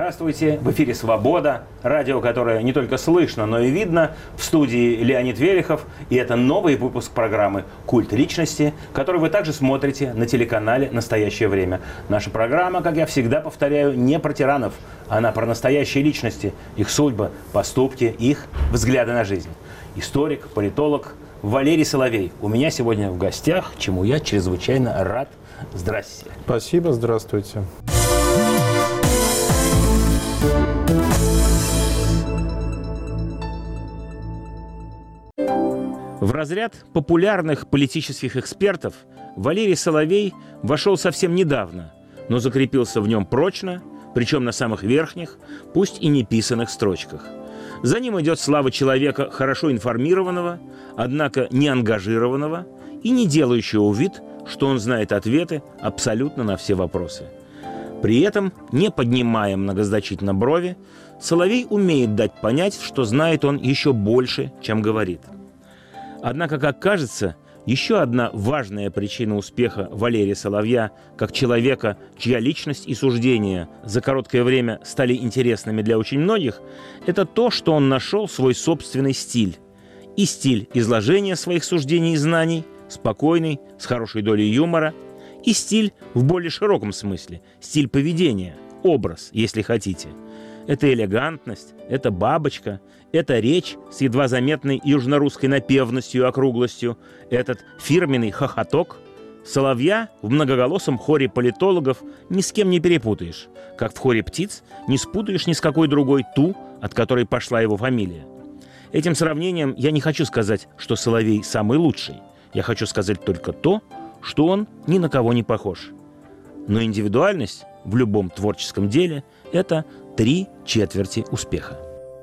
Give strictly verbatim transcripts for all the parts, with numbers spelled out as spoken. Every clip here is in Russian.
Здравствуйте! В эфире «Свобода», радио, которое не только слышно, но и видно. В студии Леонид Велихов. И это новый выпуск программы «Культ личности», который вы также смотрите на телеканале «Настоящее время». Наша программа, как я всегда повторяю, не про тиранов, она про настоящие личности, их судьбы, поступки, их взгляды на жизнь. Историк, политолог Валерий Соловей у меня сегодня в гостях, чему я чрезвычайно рад. Здравствуйте. Спасибо, здравствуйте. В разряд популярных политических экспертов Валерий Соловей вошел совсем недавно, но закрепился в нем прочно, причем на самых верхних, пусть и не писанных строчках. За ним идет слава человека, хорошо информированного, однако не ангажированного и не делающего вид, что он знает ответы абсолютно на все вопросы. При этом, не поднимая многозначительно брови, Соловей умеет дать понять, что знает он еще больше, чем говорит. Однако, как кажется, еще одна важная причина успеха Валерия Соловья, как человека, чья личность и суждения за короткое время стали интересными для очень многих, это то, что он нашел свой собственный стиль. И стиль изложения своих суждений и знаний, спокойный, с хорошей долей юмора, и стиль в более широком смысле, стиль поведения, образ, если хотите. Это элегантность, это бабочка, это речь с едва заметной южнорусской напевностью и округлостью, этот фирменный хохоток. Соловья в многоголосом хоре политологов ни с кем не перепутаешь, как в хоре птиц не спутаешь ни с какой другой ту, от которой пошла его фамилия. Этим сравнением я не хочу сказать, что Соловей самый лучший. Я хочу сказать только то, что он ни на кого не похож. Но индивидуальность в любом творческом деле – это три четверти успеха.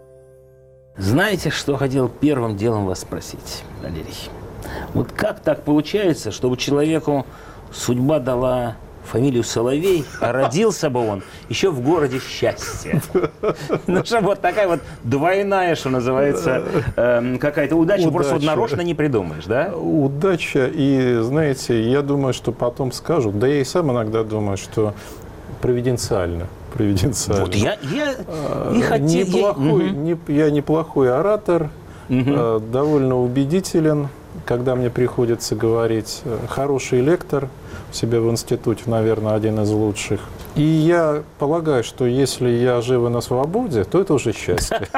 Знаете, что хотел первым делом вас спросить, Валерий? Вот как так получается, чтобы человеку судьба дала фамилию Соловей, а родился бы он еще в городе Счастье? Ну, что вот такая вот двойная, что называется, э, какая-то удача, удача, просто вот нарочно не придумаешь, да? Удача, и, знаете, я думаю, что потом скажут, да я и сам иногда думаю, что провиденциально. провиденциально. Вот я, я и хотел... Неплохой, я... не, я неплохой оратор, угу. довольно убедителен, когда мне приходится говорить, хороший лектор, у себя в институте, наверное, один из лучших. И я полагаю, что если я жив и на свободе, то это уже счастье.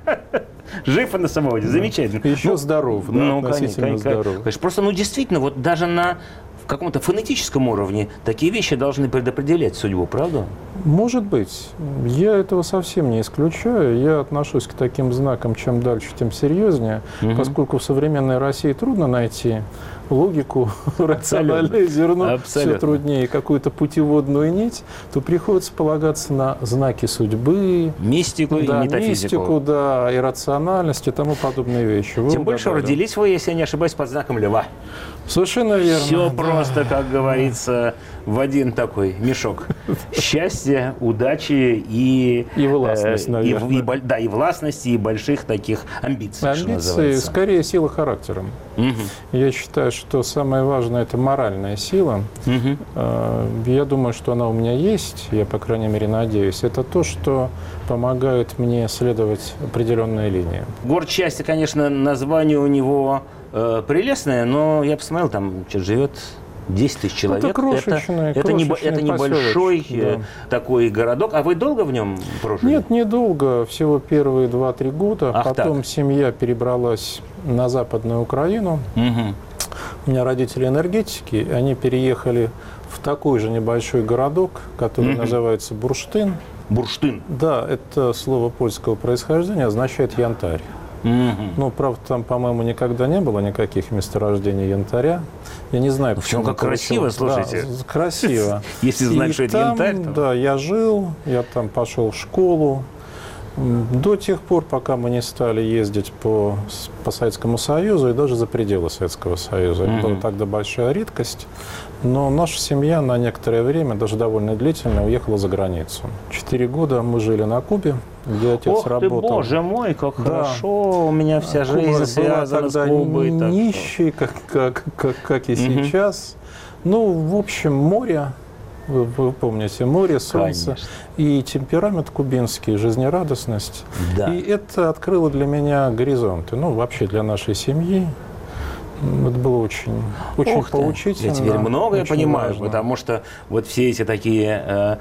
Жив и на свободе, замечательно. Еще здоров, да, ну, относительно здоров. Просто, ну, действительно, вот даже на каком-то фонетическом уровне такие вещи должны предопределять судьбу, правда? Может быть. Я этого совсем не исключаю. Я отношусь к таким знакам, чем дальше, тем серьезнее, угу. поскольку в современной России трудно найти логику, рациональное зерно, все труднее, какую-то путеводную нить, то приходится полагаться на знаки судьбы, мистику да, и метафизику. Мистику, да, иррациональность и тому подобные вещи. Вы Тем больше родились вы, если я не ошибаюсь, под знаком льва. Совершенно верно. Все да. просто, как говорится, в один такой мешок. Счастье, удачи и... И властность, э, наверное. И, и, да, и властности, и больших таких амбиций, Амбиции, скорее, сила характера. Угу. Я считаю, что самое важное – это моральная сила. Угу. Я думаю, что она у меня есть, я, по крайней мере, надеюсь. Это то, что помогает мне следовать определенной линии. Город счастья, конечно, название у него э, прелестное, но я посмотрел, там что живет десять тысяч человек. Это крошечный, это, это, не, это небольшой да. такой городок. А вы долго в нем прожили? Нет, недолго. Всего первые два-три года. Ах, Потом так. семья перебралась на Западную Украину. Угу. У меня родители энергетики. Они переехали в такой же небольшой городок, который угу. называется Бурштин. Бурштин? Да, это слово польского происхождения, означает янтарь. Mm-hmm. Ну, правда, там, по-моему, никогда не было никаких месторождений янтаря. Я не знаю, почему. Как красиво, слушайте. Да, красиво. Если знать, что это янтарь, то... Да, я жил, я там пошел в школу. До тех пор, пока мы не стали ездить по, по Советскому Союзу и даже за пределы Советского Союза. Mm-hmm. Это была тогда большая редкость. Но наша семья на некоторое время, даже довольно длительно, уехала за границу. Четыре года мы жили на Кубе, где отец Ох работал. Ты, боже мой, как да. хорошо, у меня вся Куба жизнь связана с Кубой. Нищей, как, как, как, как и угу. сейчас. Ну, в общем, море, Вы, вы помните, море, солнце. Конечно. И темперамент кубинский, жизнерадостность. Да. И это открыло для меня горизонты. Ну, вообще для нашей семьи. Это было очень, очень Ух ты, поучительно. я теперь многое очень понимаю, важно. потому что вот все эти такие э,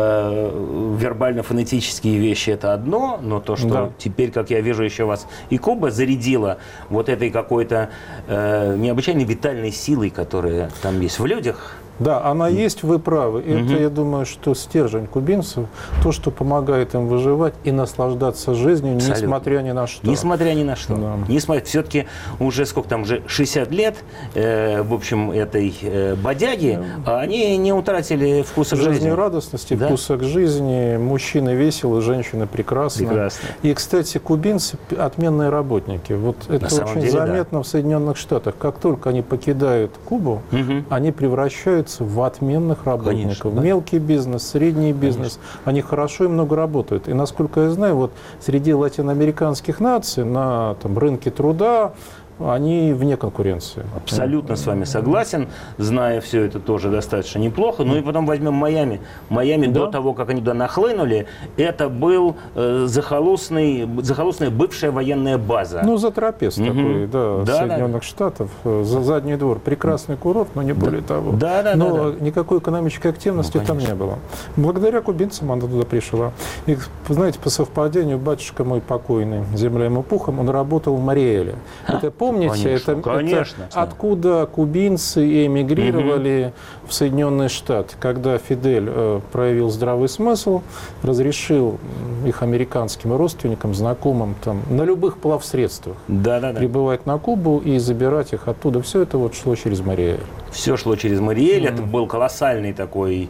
э, вербально-фонетические вещи – это одно, но то, что Да. теперь, как я вижу, еще вас и Куба зарядила вот этой какой-то э, необычайной витальной силой, которая там есть в людях. Да, она есть, вы правы. Это, Мгм. я думаю, что стержень кубинцев, то, что помогает им выживать и наслаждаться жизнью, Абсолютно. несмотря ни на что. Несмотря ни на что. Да. Несмотря, все-таки уже сколько там, уже шестьдесят лет, э, в общем, этой э, бодяги, а они не утратили вкуса к жизни. Жизнерадостности, Да. вкуса к жизни. Мужчины веселы, женщины прекрасны. Прекрасно. И, кстати, кубинцы – отменные работники. Вот это самом очень деле, заметно в Соединенных Штатах. Как только они покидают Кубу, Мгм. они превращаются в отменных работников. Конечно, да. Мелкий бизнес, средний бизнес. Они хорошо и много работают. И, насколько я знаю, вот среди латиноамериканских наций на там, рынке труда они вне конкуренции. Абсолютно с вами согласен, зная все это тоже достаточно неплохо. Ну и потом возьмем Майами. Майами Да. до того, как они туда нахлынули, это был э, захолустный, захолустная бывшая военная база. Ну, затрапез Мгм. такой, да, Да, Соединенных Штатов. э, За задний двор. Прекрасный курорт, но не более того. Да, да, но да, да. никакой экономической активности Ну, там конечно. не было. Благодаря кубинцам она туда пришла. И, вы знаете, по совпадению, батюшка мой покойный, земля ему пухом, он работал в Мариэле. Это помните? Конечно, это, конечно, это откуда кубинцы эмигрировали в Соединенные Штаты, когда Фидель э, проявил здравый смысл, разрешил м, их американским родственникам, знакомым там, на любых плавсредствах Да, да, да. прибывать на Кубу и забирать их оттуда. Все это вот шло через Мариэль. Все шло через Мариэль. Это был колоссальный такой,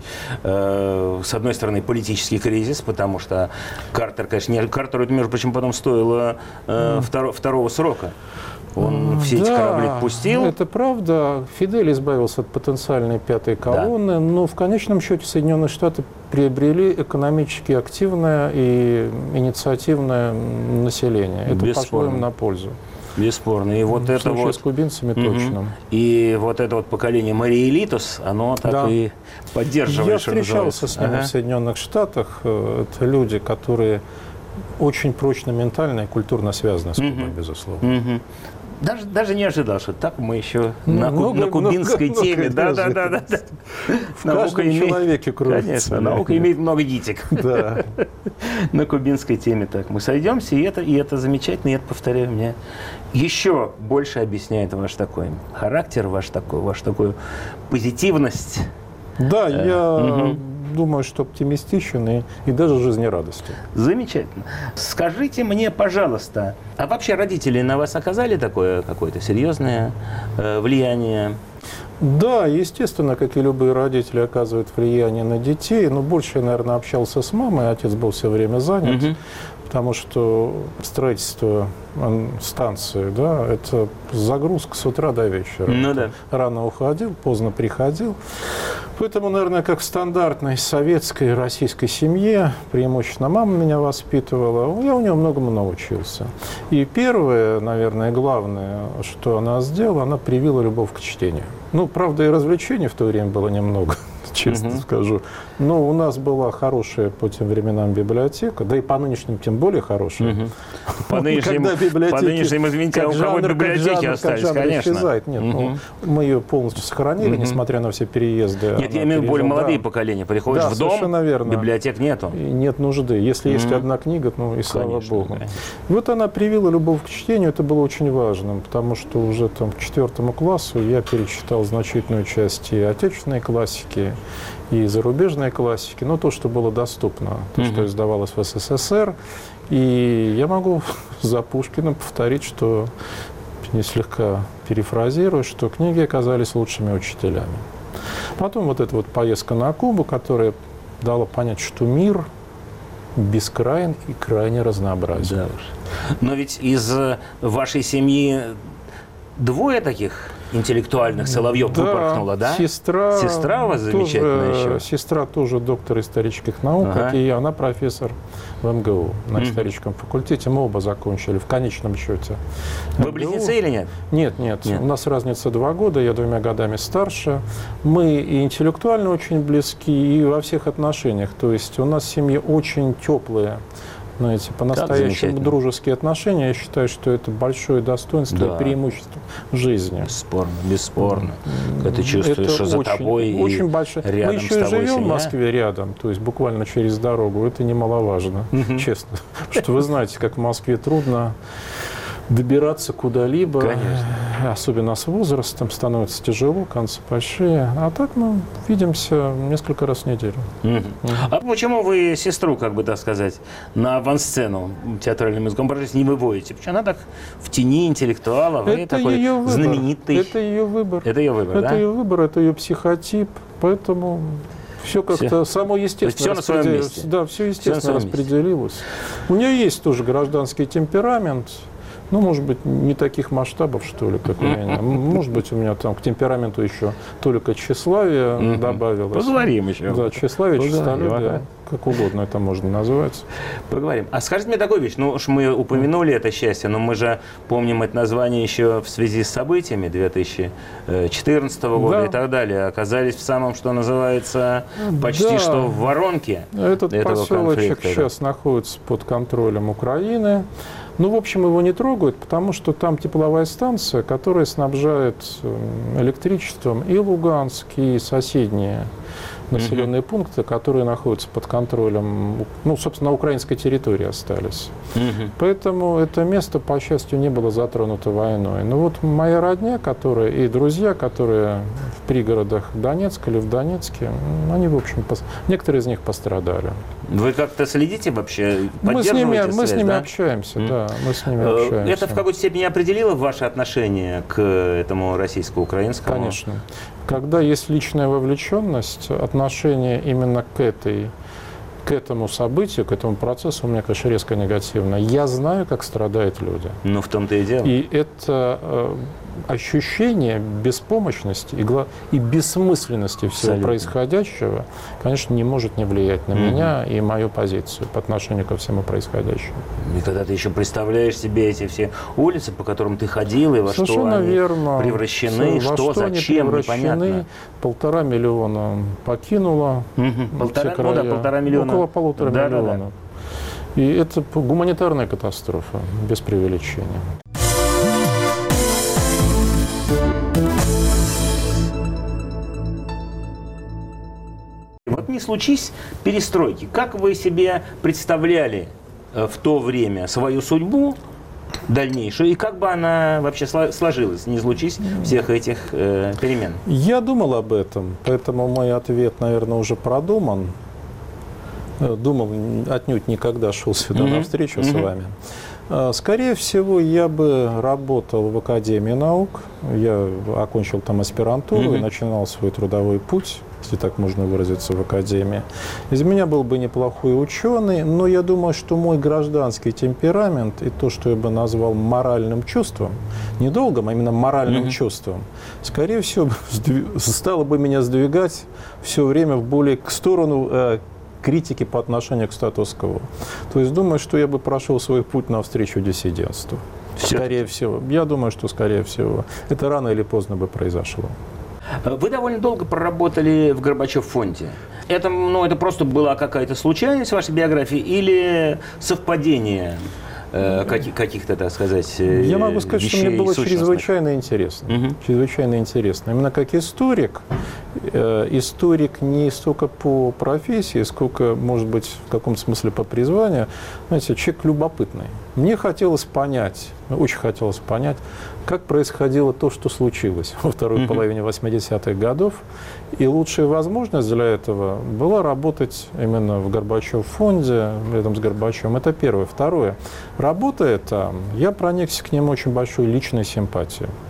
э, с одной стороны, политический кризис, потому что Картер, конечно, не, Картеру, это, между прочим, потом стоило э, второ- второго срока. Он все эти Да, корабли пустил. Это правда. Фидель избавился от потенциальной пятой колонны, но в конечном счете Соединенные Штаты приобрели экономически активное и инициативное население. Это пошло Бесспорно. им на пользу. Бесспорно. И вот В это случае вот... с кубинцами Мгм. точно. И вот это вот поколение Мариэлитос, оно так Да. и поддерживает, Я что встречался называется. с ними Ага. в Соединенных Штатах. Э, Это люди, которые очень прочно ментально и культурно связаны с Кубой, Мгм. безусловно. Мгм. Даже, даже не ожидал, что так мы еще Ну, на, ку- много- на кубинской много- теме. много Да, да, да, да, неожиданностей. да. В каждом человеке кроется. Конечно, наука имеет много гитик. Да. На кубинской теме так. Мы сойдемся, и это, и это замечательно, и это, повторяю, мне еще больше объясняет ваш такой характер, ваш такой, вашу такую позитивность. Да, я мгм. думаю, что оптимистичен и, и даже жизнерадостен. Замечательно. Скажите мне, пожалуйста, а вообще родители на вас оказали такое какое-то серьезное э, влияние? Да, естественно, как и любые родители, оказывают влияние на детей, но больше я, наверное, общался с мамой, отец был все время занят, Мгм. потому что строительство м, станции, да, это загрузка с утра до вечера. Ну да. Рано уходил, поздно приходил. Поэтому, наверное, как в стандартной советской российской семье, преимущественно мама меня воспитывала, я у нее многому научился. И первое, наверное, главное, что она сделала, она привила любовь к чтению. Ну, правда, и развлечений в то время было немного, честно Мгм. скажу. Но у нас была хорошая по тем временам библиотека, да и по нынешним тем более хорошая. Мгм. По нынешним, Когда библиотеки, по нынешним, извините, а как у кого жанр, как библиотеки жанр, как остались, жанр конечно. исчезает. Нет, ну, Мгм. мы ее полностью сохранили, Мгм. несмотря на все переезды. Нет, Она я имею в виду более переезжала, молодые да. поколения. Приходишь Да, в дом, совершенно верно. библиотек нету. И нет нужды. Если есть Мгм. одна книга, ну и слава Конечно, богу. конечно. Вот она привила любовь к чтению, это было очень важным, потому что уже там к четвертому классу я перечитал значительную часть и отечественной классики, и зарубежной классики, но то, что было доступно, то, Мгм. что издавалось в СССР. И я могу за Пушкиным повторить, что, не слегка перефразирую, что книги оказались лучшими учителями. Потом вот эта вот поездка на Кубу, которая дала понять, что мир бескрайен и крайне разнообразен. Да уж. Но ведь из э, вашей семьи двое таких интеллектуальных соловьев да, выпорхнула, да? Сестра, Сестра у вас замечательная тоже, еще. Сестра тоже доктор исторических наук, Ага. как и я. Она профессор в эм гэ у на Мгм. историческом факультете. Мы оба закончили в конечном счете. Вы эм гэ у. близнецы или нет? Нет, нет, Нет. У нас разница два года, я двумя годами старше. Мы и интеллектуально очень близки, и во всех отношениях. То есть у нас в семье очень теплые, знаете, по-настоящему замечательно. дружеские отношения. Я считаю, что это большое достоинство Да. и преимущество в жизни. Бесспорно, бесспорно. Когда ты чувствуешь, Это что за очень, тобой и очень большое. рядом Мы с еще и тобой живем в семья. Москве рядом, то есть буквально через дорогу. Это немаловажно, честно. Потому что вы знаете, как в Москве трудно добираться куда-либо. Конечно. Особенно с возрастом становится тяжело, концы большие. А так мы видимся несколько раз в неделю. Мгм. А почему вы сестру, как бы так сказать, на авансцену театральным языком не выводите? Почему она так в тени интеллектуала? Вы Это такой ее выбор. знаменитый. Это ее выбор. Это ее выбор, Это да? ее выбор, это ее психотип. Поэтому все как-то само естественно всё на своем распределилось. месте. Да, все естественно своем месте. распределилось. У нее есть тоже гражданский темперамент. Ну, может быть, не таких масштабов, что ли, как у меня. Может быть, у меня там к темпераменту еще только тщеславие Мгм. добавилось. Поговорим еще. Да, тщеславие, Поговорим, честолюбие, ага. как угодно это можно назвать. Поговорим. А скажите мне такую вещь. Ну уж мы упомянули это счастье, но мы же помним это название еще в связи с событиями две тысячи четырнадцатого года Да. и так далее. Оказались в самом, что называется, почти Да. что в воронке Этот этого поселочек конфликта. сейчас находится под контролем Украины. Ну, в общем, его не трогают, потому что там тепловая станция, которая снабжает э, электричеством и Луганск, и соседние населенные пункты, которые находятся под контролем, ну, собственно, на украинской территории остались. Мгм. Поэтому это место, по счастью, не было затронуто войной. Но вот моя родня, которая, и друзья, которые в пригородах Донецка или в Донецке, м, они, в общем, пос- некоторые из них пострадали. Вы как-то следите вообще? Мы с ними, Поддерживаете мы с связь, ними да? общаемся, М. да, мы с ними Э, общаемся. Это в какой-то степени определило ваше отношение к этому российско-украинскому? Конечно. Когда есть личная вовлеченность, отношение именно к этой, к этому событию, к этому процессу у меня, конечно, резко негативно. Я знаю, как страдают люди. Ну, в том-то и дело. И это э, ощущение беспомощности и, гла- и бессмысленности всего Абсолютно. происходящего, конечно, не может не влиять на Мгм. меня и мою позицию по отношению ко всему происходящему. И когда ты еще представляешь себе эти все улицы, по которым ты ходил, и во что Совершенно они верно. превращены, Во что, они зачем, превращены. непонятно. Полтора миллиона покинуло Мгм. все Полтора, ну края. да, полтора миллиона. Около полутора Да, да, да. миллионов. И это п- гуманитарная катастрофа, без преувеличения. Вот не случись перестройки. Как вы себе представляли э, в то время свою судьбу дальнейшую, и как бы она вообще сло- сложилась, не случись всех этих э, перемен? Я думал об этом, поэтому мой ответ, наверное, уже продуман. Э, Думал, н- отнюдь никогда шел сюда Мгм. на встречу с Мгм. вами. Э, Скорее всего, я бы работал в Академии наук. Я окончил там аспирантуру и Мгм. начинал свой трудовой путь, если так можно выразиться, в Академии. Из меня был бы неплохой ученый, но я думаю, что мой гражданский темперамент и то, что я бы назвал моральным чувством, не долгом, а именно моральным Мгм. чувством, скорее всего, сдви- стало бы меня сдвигать все время в более к сторону э, критики по отношению к статус-кво. То есть думаю, что я бы прошел свой путь навстречу диссидентству. Всё-таки. Скорее всего. Я думаю, что скорее всего. Это рано или поздно бы произошло. Вы довольно долго проработали в Горбачев фонде. Это, ну, это просто была какая-то случайность в вашей биографии или совпадение э, каки- каких-то, так сказать, э, Я могу сказать, что вещей мне было сущностных? чрезвычайно интересно. Мгм. Чрезвычайно интересно. Именно как историк, э, историк не столько по профессии, сколько, может быть, в каком-то смысле по призванию. Знаете, человек любопытный. Мне хотелось понять, очень хотелось понять, как происходило то, что случилось во второй Мгм. половине восьмидесятых годов. И лучшая возможность для этого была работать именно в Горбачев фонде, рядом с Горбачевым. Это первое. Второе. Работая там, я проникся к нему очень большой личной симпатией.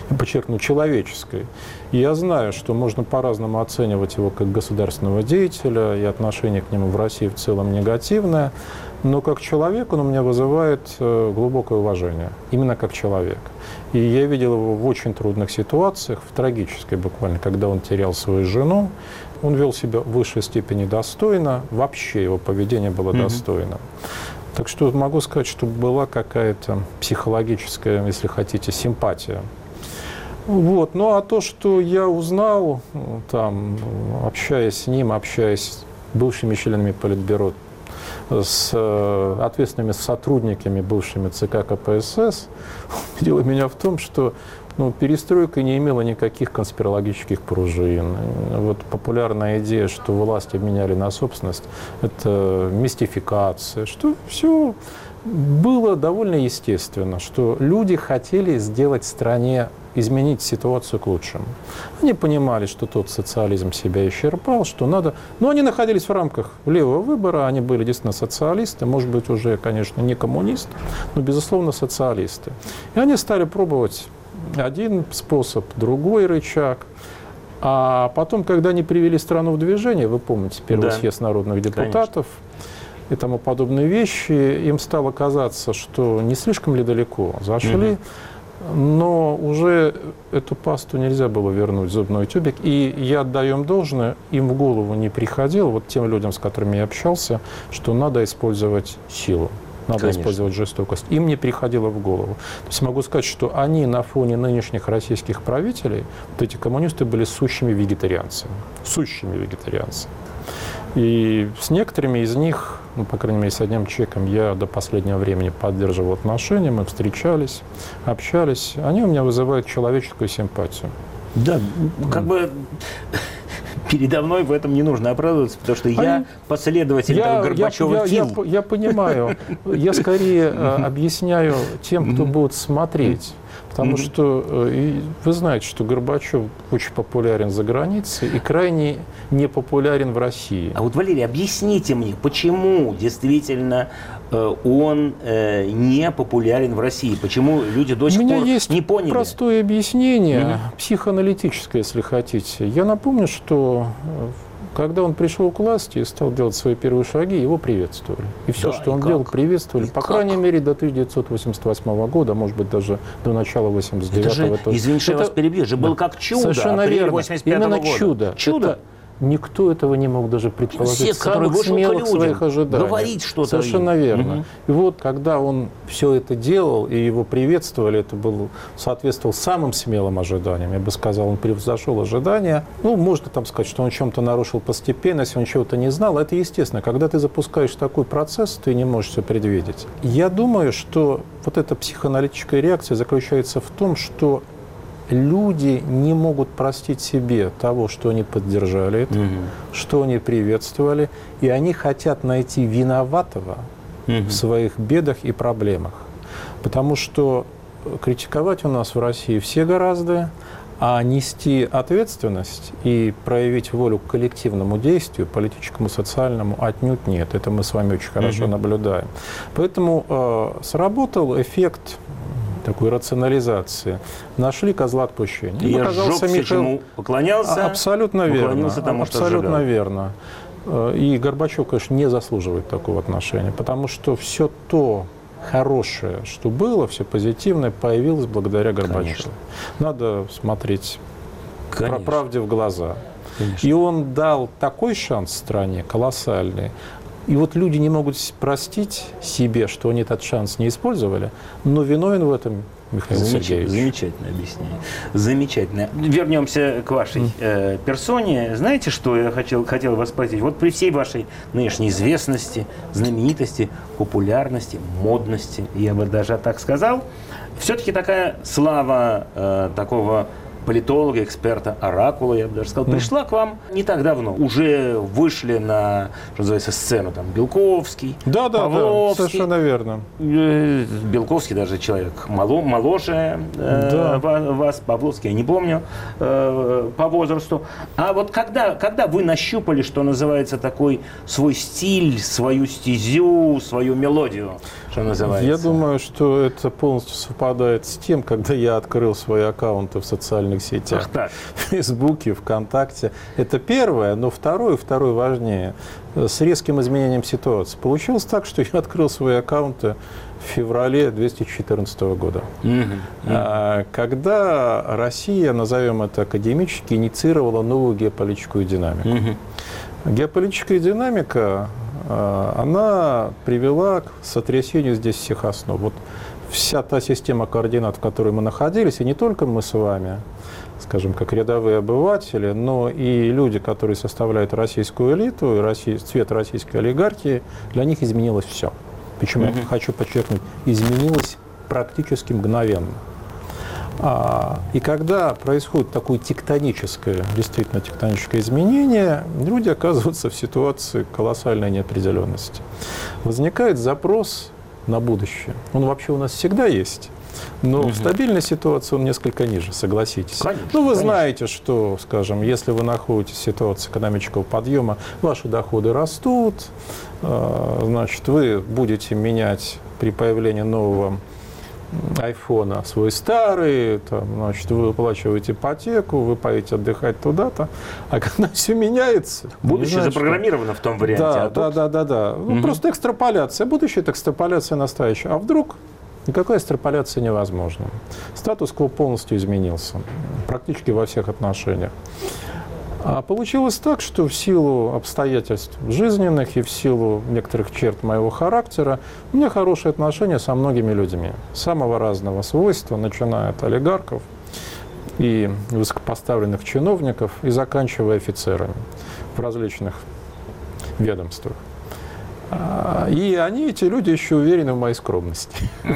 подчеркну, человеческой. И я знаю, что можно по-разному оценивать его как государственного деятеля, и отношение к нему в России в целом негативное, но как человек он у меня вызывает глубокое уважение, именно как человек. И я видел его в очень трудных ситуациях, в трагической буквально, когда он терял свою жену. Он вел себя в высшей степени достойно, вообще его поведение было mm-hmm. достойно. Так что могу сказать, что была какая-то психологическая, если хотите, симпатия. Вот. Ну а то, что я узнал, там, общаясь с ним, общаясь с бывшими членами Политбюро, с э, ответственными сотрудниками бывшими ЦК КПСС, убедило меня в том, что ну, перестройка не имела никаких конспирологических пружин. Вот популярная идея, что власть обменяли на собственность, это мистификация, что все было довольно естественно, что люди хотели сделать стране, изменить ситуацию к лучшему. Они понимали, что тот социализм себя исчерпал, что надо... Но они находились в рамках левого выбора, они были действительно социалисты, может быть, уже, конечно, не коммунисты, но, безусловно, социалисты. И они стали пробовать один способ, другой рычаг. А потом, когда они привели страну в движение, вы помните, первый да. съезд народных депутатов, конечно. И тому подобные вещи, им стало казаться, что не слишком ли далеко зашли, угу. но уже эту пасту нельзя было вернуть в зубной тюбик. И я отдаю им должное, им в голову не приходило, вот тем людям, с которыми я общался, что надо использовать силу. Надо Конечно. Использовать жестокость. Им не приходило в голову. То есть могу сказать, что они на фоне нынешних российских правителей, вот эти коммунисты были сущими вегетарианцами. Сущими вегетарианцами. И с некоторыми из них, ну, по крайней мере, с одним человеком я до последнего времени поддерживал отношения, мы встречались, общались. Они у меня вызывают человеческую симпатию. Да, как бы... Передо мной в этом не нужно оправдываться, потому что я последователь я, этого Горбачева. Я, я, я, я понимаю. Я скорее объясняю тем, кто будет смотреть. Потому mm-hmm. что и вы знаете, что Горбачев очень популярен за границей и крайне непопулярен в России. А вот, Валерий, объясните мне, почему действительно он не популярен в России? Почему люди до сих пор не поняли? У меня есть простое объяснение, mm-hmm. психоаналитическое, если хотите. Я напомню, что когда он пришел к власти и стал делать свои первые шаги, его приветствовали. И все, да, что и он как? делал, приветствовали. И По как? крайней мере, до тысяча девятьсот восемьдесят восьмого года, может быть, даже до начала восемьдесят девятого. Это же, извините, что я вас перебью, же был да. как чудо. Совершенно верно. восемьдесят пятого Именно года. чудо. Чудо. Это... Никто этого не мог даже предположить. Всех, которые вышел к людям, своих ожиданий. говорить что-то. Совершенно им. верно. Угу. И вот, когда он все это делал, и его приветствовали, это был, соответствовал самым смелым ожиданиям. Я бы сказал, он превзошел ожидания. Ну, можно там сказать, что он о чем-то нарушил постепенность, он чего-то не знал. Это естественно. Когда ты запускаешь такой процесс, ты не можешь все предвидеть. Я думаю, что вот эта психоаналитическая реакция заключается в том, что люди не могут простить себе того, что они поддержали это, угу. что они приветствовали, и они хотят найти виноватого угу. в своих бедах и проблемах. Потому что критиковать у нас в России все гораздо, а нести ответственность и проявить волю к коллективному действию, политическому, социальному, отнюдь нет. Это мы с вами очень хорошо угу. наблюдаем. Поэтому э, сработал эффект такой рационализации. Нашли козла отпущения. И я сжег все, чему поклонялся. Абсолютно верно. Тому, абсолютно верно. И Горбачев, конечно, не заслуживает такого отношения, потому что все то хорошее, что было, все позитивное, появилось благодаря Горбачеву. Конечно. Надо смотреть Конечно. правде в глаза. Конечно. И он дал такой шанс стране, колоссальный. И вот люди не могут простить себе, что они этот шанс не использовали, но виновен в этом Михаил Замеч... Сергеевич. Замечательное объяснение. Замечательно. Вернемся к вашей mm. э, персоне. Знаете, что я хотел, хотел вас спросить? Вот при всей вашей нынешней известности, знаменитости, популярности, модности, я бы даже так сказал, все-таки такая слава э, такого политолога, эксперта, оракула, я бы даже сказал, пришла к вам не так давно. Уже вышли на, что называется, сцену там Белковский, да, да, Павловский. Да, совершенно верно. Белковский даже человек мало, моложе да. э, вас, Павловский, я не помню э, по возрасту. А вот когда, когда вы нащупали, что называется, такой свой стиль, свою стезю, свою мелодию, что называется? Я думаю, что это полностью совпадает с тем, когда я открыл свои аккаунты в социальных сетях. Ах так. В Фейсбуке, ВКонтакте. Это первое, но второе, второе важнее. С резким изменением ситуации. Получилось так, что я открыл свои аккаунты в феврале две тысячи четырнадцатого года. Mm-hmm. Mm-hmm. Когда Россия, назовем это академически, инициировала новую геополитическую динамику. Mm-hmm. Геополитическая динамика, она привела к сотрясению здесь всех основ. Вот вся та система координат, в которой мы находились, и не только мы с вами, скажем, как рядовые обыватели, но и люди, которые составляют российскую элиту, и Россия, цвет российской олигархии, для них изменилось все. Причем, mm-hmm. я хочу подчеркнуть, изменилось практически мгновенно. А, и когда происходит такое тектоническое, действительно тектоническое изменение, люди оказываются в ситуации колоссальной неопределенности. Возникает запрос на будущее. Он вообще у нас всегда есть. Но угу. в стабильной ситуации он несколько ниже, согласитесь. Конечно, ну, вы конечно. знаете, что, скажем, если вы находитесь в ситуации экономического подъема, ваши доходы растут, значит, вы будете менять при появлении нового айфона свой старый, там, значит, вы выплачиваете ипотеку, вы поедете отдыхать туда-то, а когда все меняется... Будущее знаешь, запрограммировано что... в том варианте. Да, а да, тут... да, да, да, да. Угу. Ну, просто экстраполяция. Будущее – это экстраполяция настоящего. А вдруг никакая экстраполяция невозможна. Статус-кво полностью изменился, практически во всех отношениях. А получилось так, что в силу обстоятельств жизненных и в силу некоторых черт моего характера у меня хорошие отношения со многими людьми. Самого разного свойства, начиная от олигархов и высокопоставленных чиновников и заканчивая офицерами в различных ведомствах. И они, эти люди, еще уверены в моей скромности.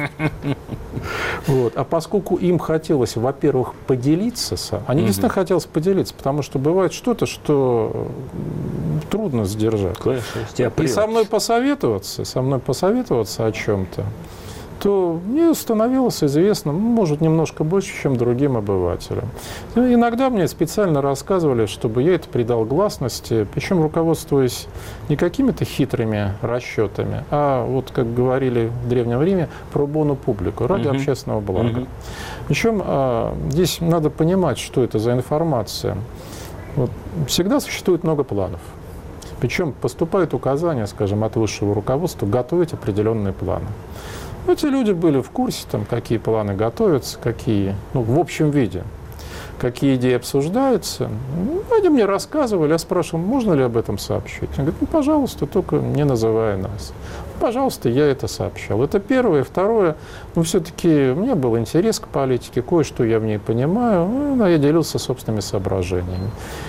Вот. А поскольку им хотелось, во-первых, поделиться, они mm-hmm. действительно хотелось поделиться, потому что бывает что-то, что трудно сдержать. Конечно, и со мной посоветоваться, со мной посоветоваться о чем-то, то мне становилось известно, может, немножко больше, чем другим обывателям. Ну, иногда мне специально рассказывали, чтобы я это придал гласности, причем руководствуясь не какими-то хитрыми расчетами, а, вот как говорили в Древнем Риме, про бону публику, ради uh-huh. общественного блага. Uh-huh. Причем а, здесь надо понимать, что это за информация. Вот, всегда существует много планов. Причем поступают указания, скажем, от высшего руководства готовить определенные планы. Эти люди были в курсе, там, какие планы готовятся, какие, ну, в общем виде, какие идеи обсуждаются. Они мне рассказывали, я спрашивал, можно ли об этом сообщить? Они говорят, ну, пожалуйста, только не называя нас. Пожалуйста, я это сообщал. Это первое. Второе, ну, все-таки у меня был интерес к политике, кое-что я в ней понимаю, ну, я делился собственными соображениями.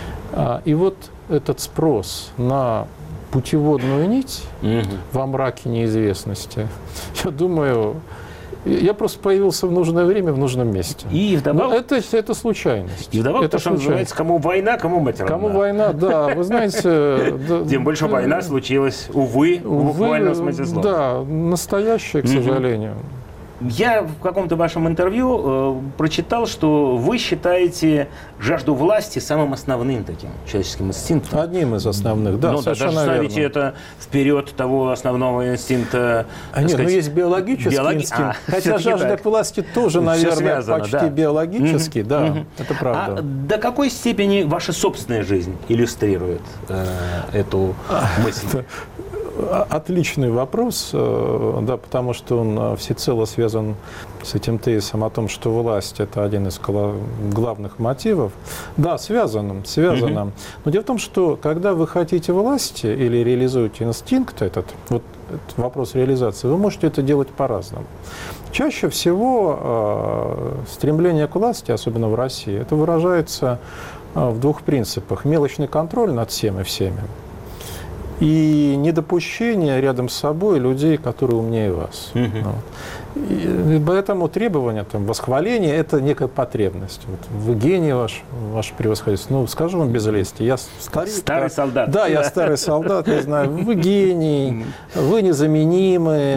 И вот этот спрос на путеводную нить угу. во мраке неизвестности, я думаю, я просто появился в нужное время, в нужном месте. И вдобавок... Но это, это случайность. И вдобавок, это то, что называется, кому война, кому мать родна. Кому война, да, вы знаете... Тем больше война случилась, увы, в буквальном смысле слова. Да, настоящая, к сожалению. Я в каком-то вашем интервью э, прочитал, что вы считаете жажду власти самым основным таким человеческим инстинктом. Одним из основных, да, ну, совершенно даже ставите верно. Это вперед того основного инстинкта. А нет, сказать, ну есть биологический биологи... инстинкт. А, хотя жажда так. К власти тоже, наверное, связано, почти да. биологический, mm-hmm. да, mm-hmm. это правда. А до какой степени ваша собственная жизнь иллюстрирует э, эту мысль? Отличный вопрос, да, потому что он всецело связан с этим тезисом о том, что власть – это один из главных мотивов. Да, связан, связан. Mm-hmm. Но дело в том, что когда вы хотите власти или реализуете инстинкт этот, вот этот вопрос реализации, вы можете это делать по-разному. Чаще всего э, стремление к власти, особенно в России, это выражается э, в двух принципах. Мелочный контроль над всем и всеми. И недопущение рядом с собой людей, которые умнее вас. Uh-huh. Вот. И поэтому требование, там, восхваление – это некая потребность. Вот, вы гений ваш, ваше превосходительство. Ну, скажу вам без лести. Я старик, старый да, солдат. Да, я старый солдат, не знаю. Вы гений, вы незаменимы.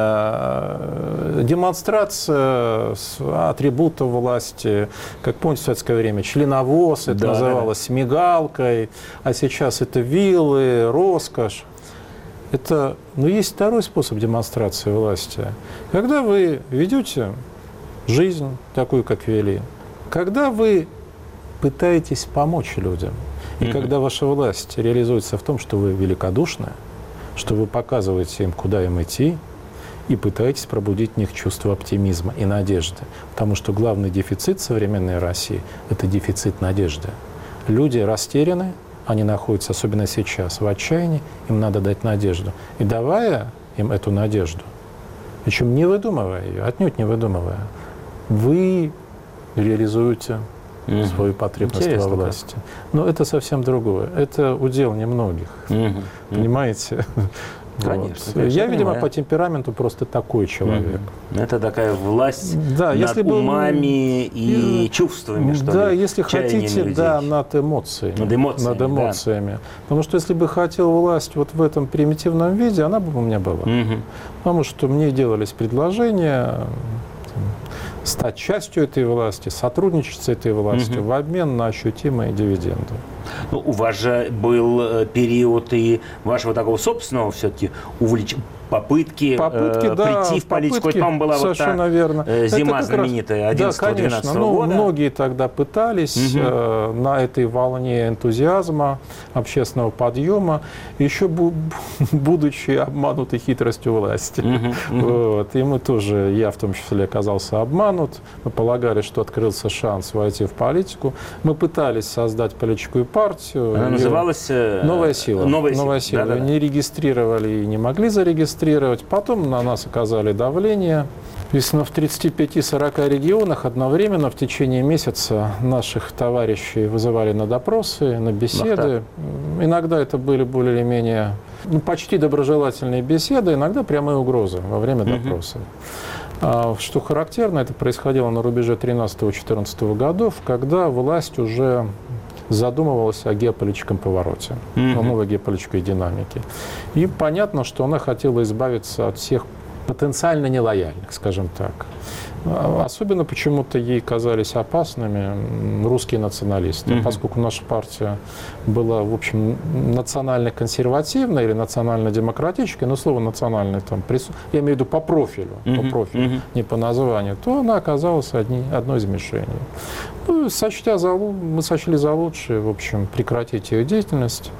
Демонстрация атрибута власти, как помните, в советское время, членовоз, это да, называлось да. мигалкой, а сейчас это виллы, роскошь. Это, но есть второй способ демонстрации власти. Когда вы ведете жизнь такую, как вели, когда вы пытаетесь помочь людям, и mm-hmm. когда ваша власть реализуется в том, что вы великодушны, что вы показываете им, куда им идти, и пытаетесь пробудить в них чувство оптимизма и надежды. Потому что главный дефицит современной России – это дефицит надежды. Люди растеряны, они находятся, особенно сейчас, в отчаянии, им надо дать надежду. И давая им эту надежду, причем не выдумывая ее, отнюдь не выдумывая, вы реализуете mm-hmm. свою потребность Интересно, во власти. Как? Но это совсем другое. Это удел немногих. Mm-hmm. Понимаете? Конечно, вот. конечно, я, видимо, понимаю. по темпераменту просто такой человек. Mm-hmm. Это такая власть да, над если умами бы, и чувствами, что да, ли, если хотите, да, над эмоциями. Над эмоциями, над эмоциями. Да. Потому что если бы хотел власть вот в этом примитивном виде, она бы у меня была. Mm-hmm. Потому что мне делались предложения стать частью этой власти, сотрудничать с этой властью угу. в обмен на ощутимые дивиденды. Ну, у вас же был период и вашего такого собственного все-таки увлечения, попытки, попытки э, да, прийти в политику. Попытки, Там была вот та верно. зима знаменитая одиннадцатого-двенадцатого да, года. Ну, многие тогда пытались угу. э, на этой волне энтузиазма, общественного подъема, еще бу- будучи обмануты хитростью власти. Угу, угу. Вот. И мы тоже, я в том числе, оказался обманут. Мы полагали, что открылся шанс войти в политику. Мы пытались создать политическую партию. Она называлась «Новая сила». «Новая сила». «Новая сила». Да-да-да. Не регистрировали и не могли зарегистрировать. Потом на нас оказали давление. Весна в тридцати пяти — сорока регионах одновременно в течение месяца наших товарищей вызывали на допросы, на беседы. Ах, иногда это были более или менее ну, почти доброжелательные беседы, иногда прямые угрозы во время угу. допроса. А, что характерно, это происходило на рубеже тринадцатого-четырнадцатого годов, когда власть уже задумывалась о геополитическом повороте, mm-hmm. о новой геополитической динамике. И понятно, что она хотела избавиться от всех потенциально нелояльных, скажем так. Особенно почему-то ей казались опасными русские националисты, mm-hmm. поскольку наша партия была, в общем, национально-консервативной или национально-демократической, но слово «национальное» там, я имею в виду по профилю, mm-hmm. по профилю, mm-hmm. не по названию, то она оказалась одни, одной из мишеней. Ну, сочтя за, мы сочли за лучшее, в общем, прекратить ее деятельность.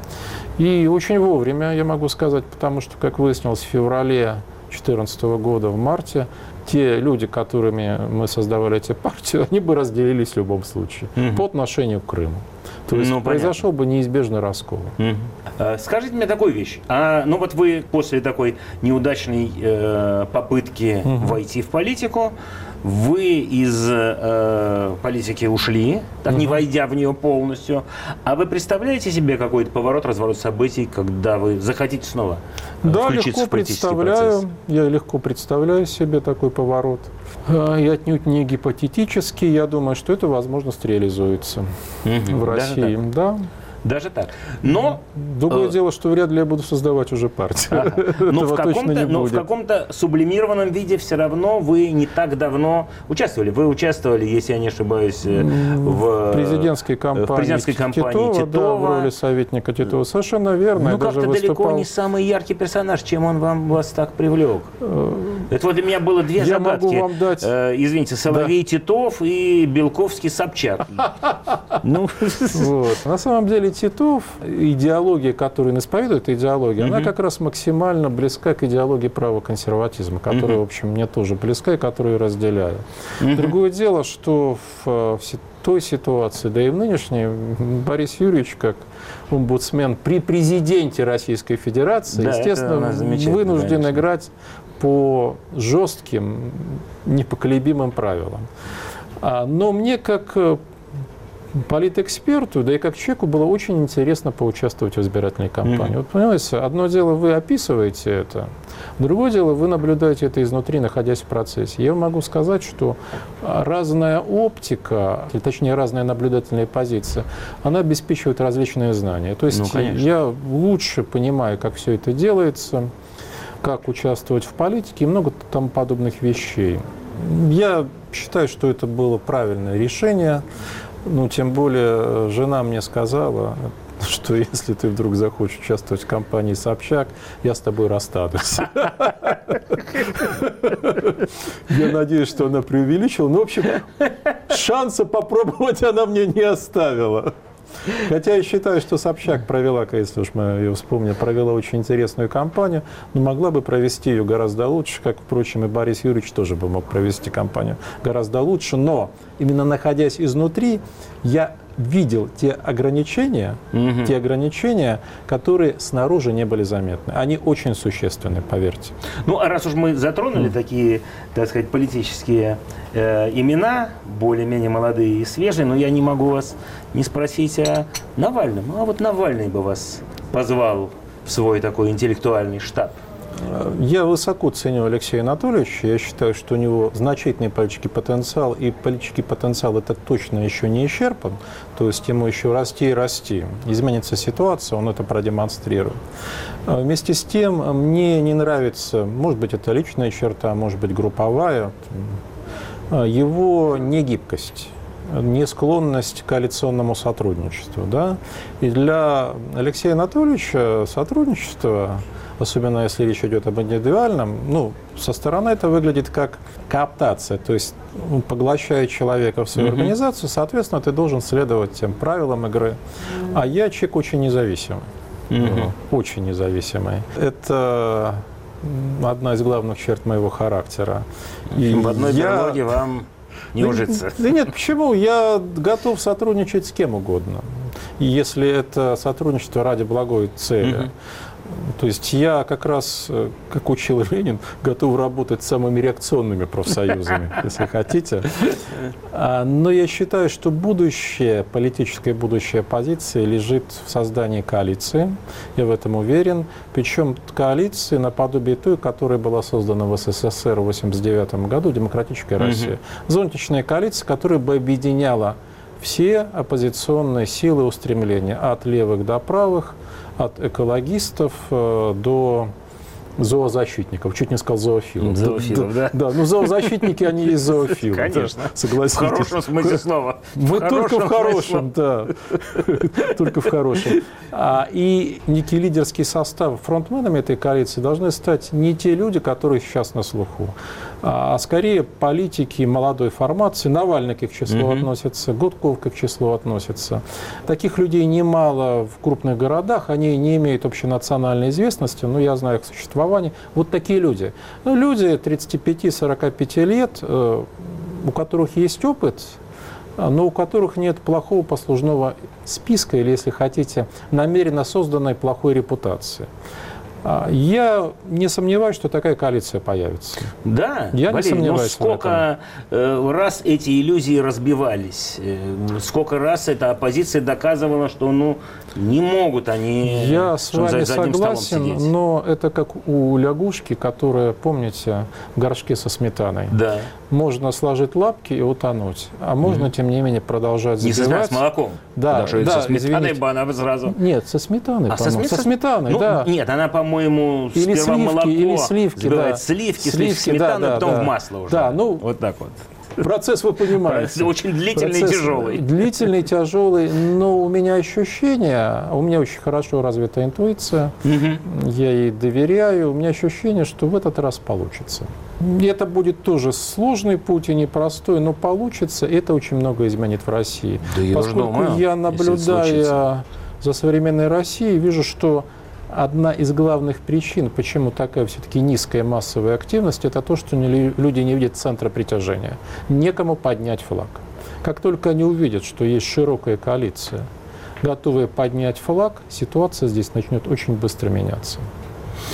И очень вовремя, я могу сказать, потому что, как выяснилось, в феврале две тысячи четырнадцатого года, в марте, те люди, которыми мы создавали эти партии, они бы разделились в любом случае угу. по отношению к Крыму. То есть ну, произошел бы неизбежный раскол. Угу. Скажите мне такую вещь. А, ну вот вы после такой неудачной э, попытки угу. войти в политику, вы из э, политики ушли, так угу. не войдя в нее полностью. А вы представляете себе какой-то поворот, разворот событий, когда вы захотите снова э, да, включиться в политический представляю, процесс? Я легко представляю себе такой поворот. И отнюдь не гипотетически. Я думаю, что эта возможность реализуется угу. в России. Да. Даже так. Но другое э... дело, что вряд ли я буду создавать уже партию. Ага. Но, в каком-то, но в каком-то сублимированном виде все равно вы не так давно участвовали. Вы участвовали, если я не ошибаюсь, в президентской кампании, в президентской кампании Титова, Титова. Да, в роли советника Титова. Совершенно верно. Ну, как-то выступал... далеко не самый яркий персонаж. Чем он вам, вас так привлек? Это вот для меня было две я загадки. Могу вам дать... э, извините, Соловей да. Титов и Белковский Собчак. Ну, на самом деле Титов, идеология, которую он исповедует, идеология, mm-hmm. она как раз максимально близка к идеологии правоконсерватизма, которая, mm-hmm. в общем, мне тоже близка и которую я разделяю. Mm-hmm. Другое дело, что в, в той ситуации, да и в нынешней, Борис Юрьевич, как омбудсмен при президенте Российской Федерации, да, естественно, вынужден конечно. играть по жестким, непоколебимым правилам. Но мне, как политэксперту, да и как человеку было очень интересно поучаствовать в избирательной кампании. Mm-hmm. Вот понимаете, одно дело вы описываете это, другое дело вы наблюдаете это изнутри, находясь в процессе. Я могу сказать, что разная оптика, или точнее разная наблюдательная позиция, она обеспечивает различные знания. То есть ну, я лучше понимаю, как все это делается, как участвовать в политике и много тому подобных вещей. Я считаю, что это было правильное решение. Ну, тем более, жена мне сказала, что если ты вдруг захочешь участвовать в кампании «Собчак», я с тобой расстанусь. Я надеюсь, что она преувеличила. Ну, в общем, шанса попробовать она мне не оставила. Хотя я считаю, что Собчак провела, если уж мы ее вспомним, провела очень интересную кампанию, но могла бы провести ее гораздо лучше, как, впрочем, и Борис Юрьевич тоже бы мог провести кампанию гораздо лучше. Но именно находясь изнутри, я видел те ограничения, угу. те ограничения, которые снаружи не были заметны. Они очень существенны, поверьте. Ну, а раз уж мы затронули mm. такие, так сказать, политические э, имена, более-менее молодые и свежие, но я не могу вас не спросить о Навальном. А вот Навальный бы вас позвал в свой такой интеллектуальный штаб. Я высоко ценю Алексея Анатольевича. Я считаю, что у него значительный политический потенциал, и политический потенциал это точно еще не исчерпан. То есть ему еще расти и расти. Изменится ситуация, он это продемонстрирует. Вместе с тем, мне не нравится, может быть, это личная черта, может быть, групповая, его негибкость, не склонность к коалиционному сотрудничеству. Да? И для Алексея Анатольевича сотрудничество, особенно если речь идет об индивидуальном, ну, со стороны это выглядит как кооптация, то есть ну, поглощая человека в свою mm-hmm. организацию, соответственно, ты должен следовать тем правилам игры. Mm-hmm. А я человек очень независимый, mm-hmm. очень независимый. Это одна из главных черт моего характера. И в одной я... берлоге вам не да, ужиться. Да нет, почему? Я готов сотрудничать с кем угодно, если это сотрудничество ради благой цели. Mm-hmm. То есть я как раз, как учил Ленин, готов работать с самыми реакционными профсоюзами, если хотите. Но я считаю, что будущее, политическое будущее оппозиции лежит в создании коалиции. Я в этом уверен. Причем коалиции наподобие той, которая была создана в СССР в восемьдесят девятом году, демократическая Россия. Угу. Зонтичная коалиция, которая бы объединяла все оппозиционные силы и устремления, от левых до правых, от экологистов э, до зоозащитников. Чуть не сказал зоофилов. Зоофилов, да? Да, ну зоозащитники, они есть зоофилы. Конечно. Да, согласитесь. В хорошем смысле слова. Мы только в хорошем, да. Только в хорошем. И некий лидерский состав, фронтменами этой коалиции должны стать не те люди, которые сейчас на слуху, а скорее политики молодой формации. Навальный к их числу относится, Гудков к их числу относится. Таких людей немало в крупных городах, они не имеют общенациональной известности, но я знаю их существование. Вот такие люди. Ну, люди тридцати пяти — сорока пяти лет, у которых есть опыт, но у которых нет плохого послужного списка или, если хотите, намеренно созданной плохой репутации. Я не сомневаюсь, что такая коалиция появится. Да, я Валерий, не сомневаюсь. Ну, сколько раз эти иллюзии разбивались, сколько раз эта оппозиция доказывала, что ну, не могут они я с вами за, за согласен, но это как у лягушки, которая, помните, в горшке со сметаной. Да. Можно сложить лапки и утонуть, а можно, mm-hmm. тем не менее, продолжать забивать. Не с молоком. Да, да, да, со сметаной бы она сразу. Нет, со сметаной, а со, смет... со сметаной, ну, да. Нет, она, по-моему, или сперва сливки, молоко или сливки, забивает да. сливки, сливки, сметану, да, потом да, в масло уже. Да, ну, вот так вот. Процесс вы понимаете. Очень длительный и тяжелый. Длительный, тяжелый, но у меня ощущение, у меня очень хорошо развита интуиция, угу. я ей доверяю, у меня ощущение, что в этот раз получится. Это будет тоже сложный путь и непростой, но получится, и это очень много изменит в России. Да я Поскольку думаю, я, наблюдая за современной Россией, вижу, что одна из главных причин, почему такая все-таки низкая массовая активность, это то, что люди не видят центра притяжения. Некому поднять флаг. Как только они увидят, что есть широкая коалиция, готовая поднять флаг, ситуация здесь начнет очень быстро меняться.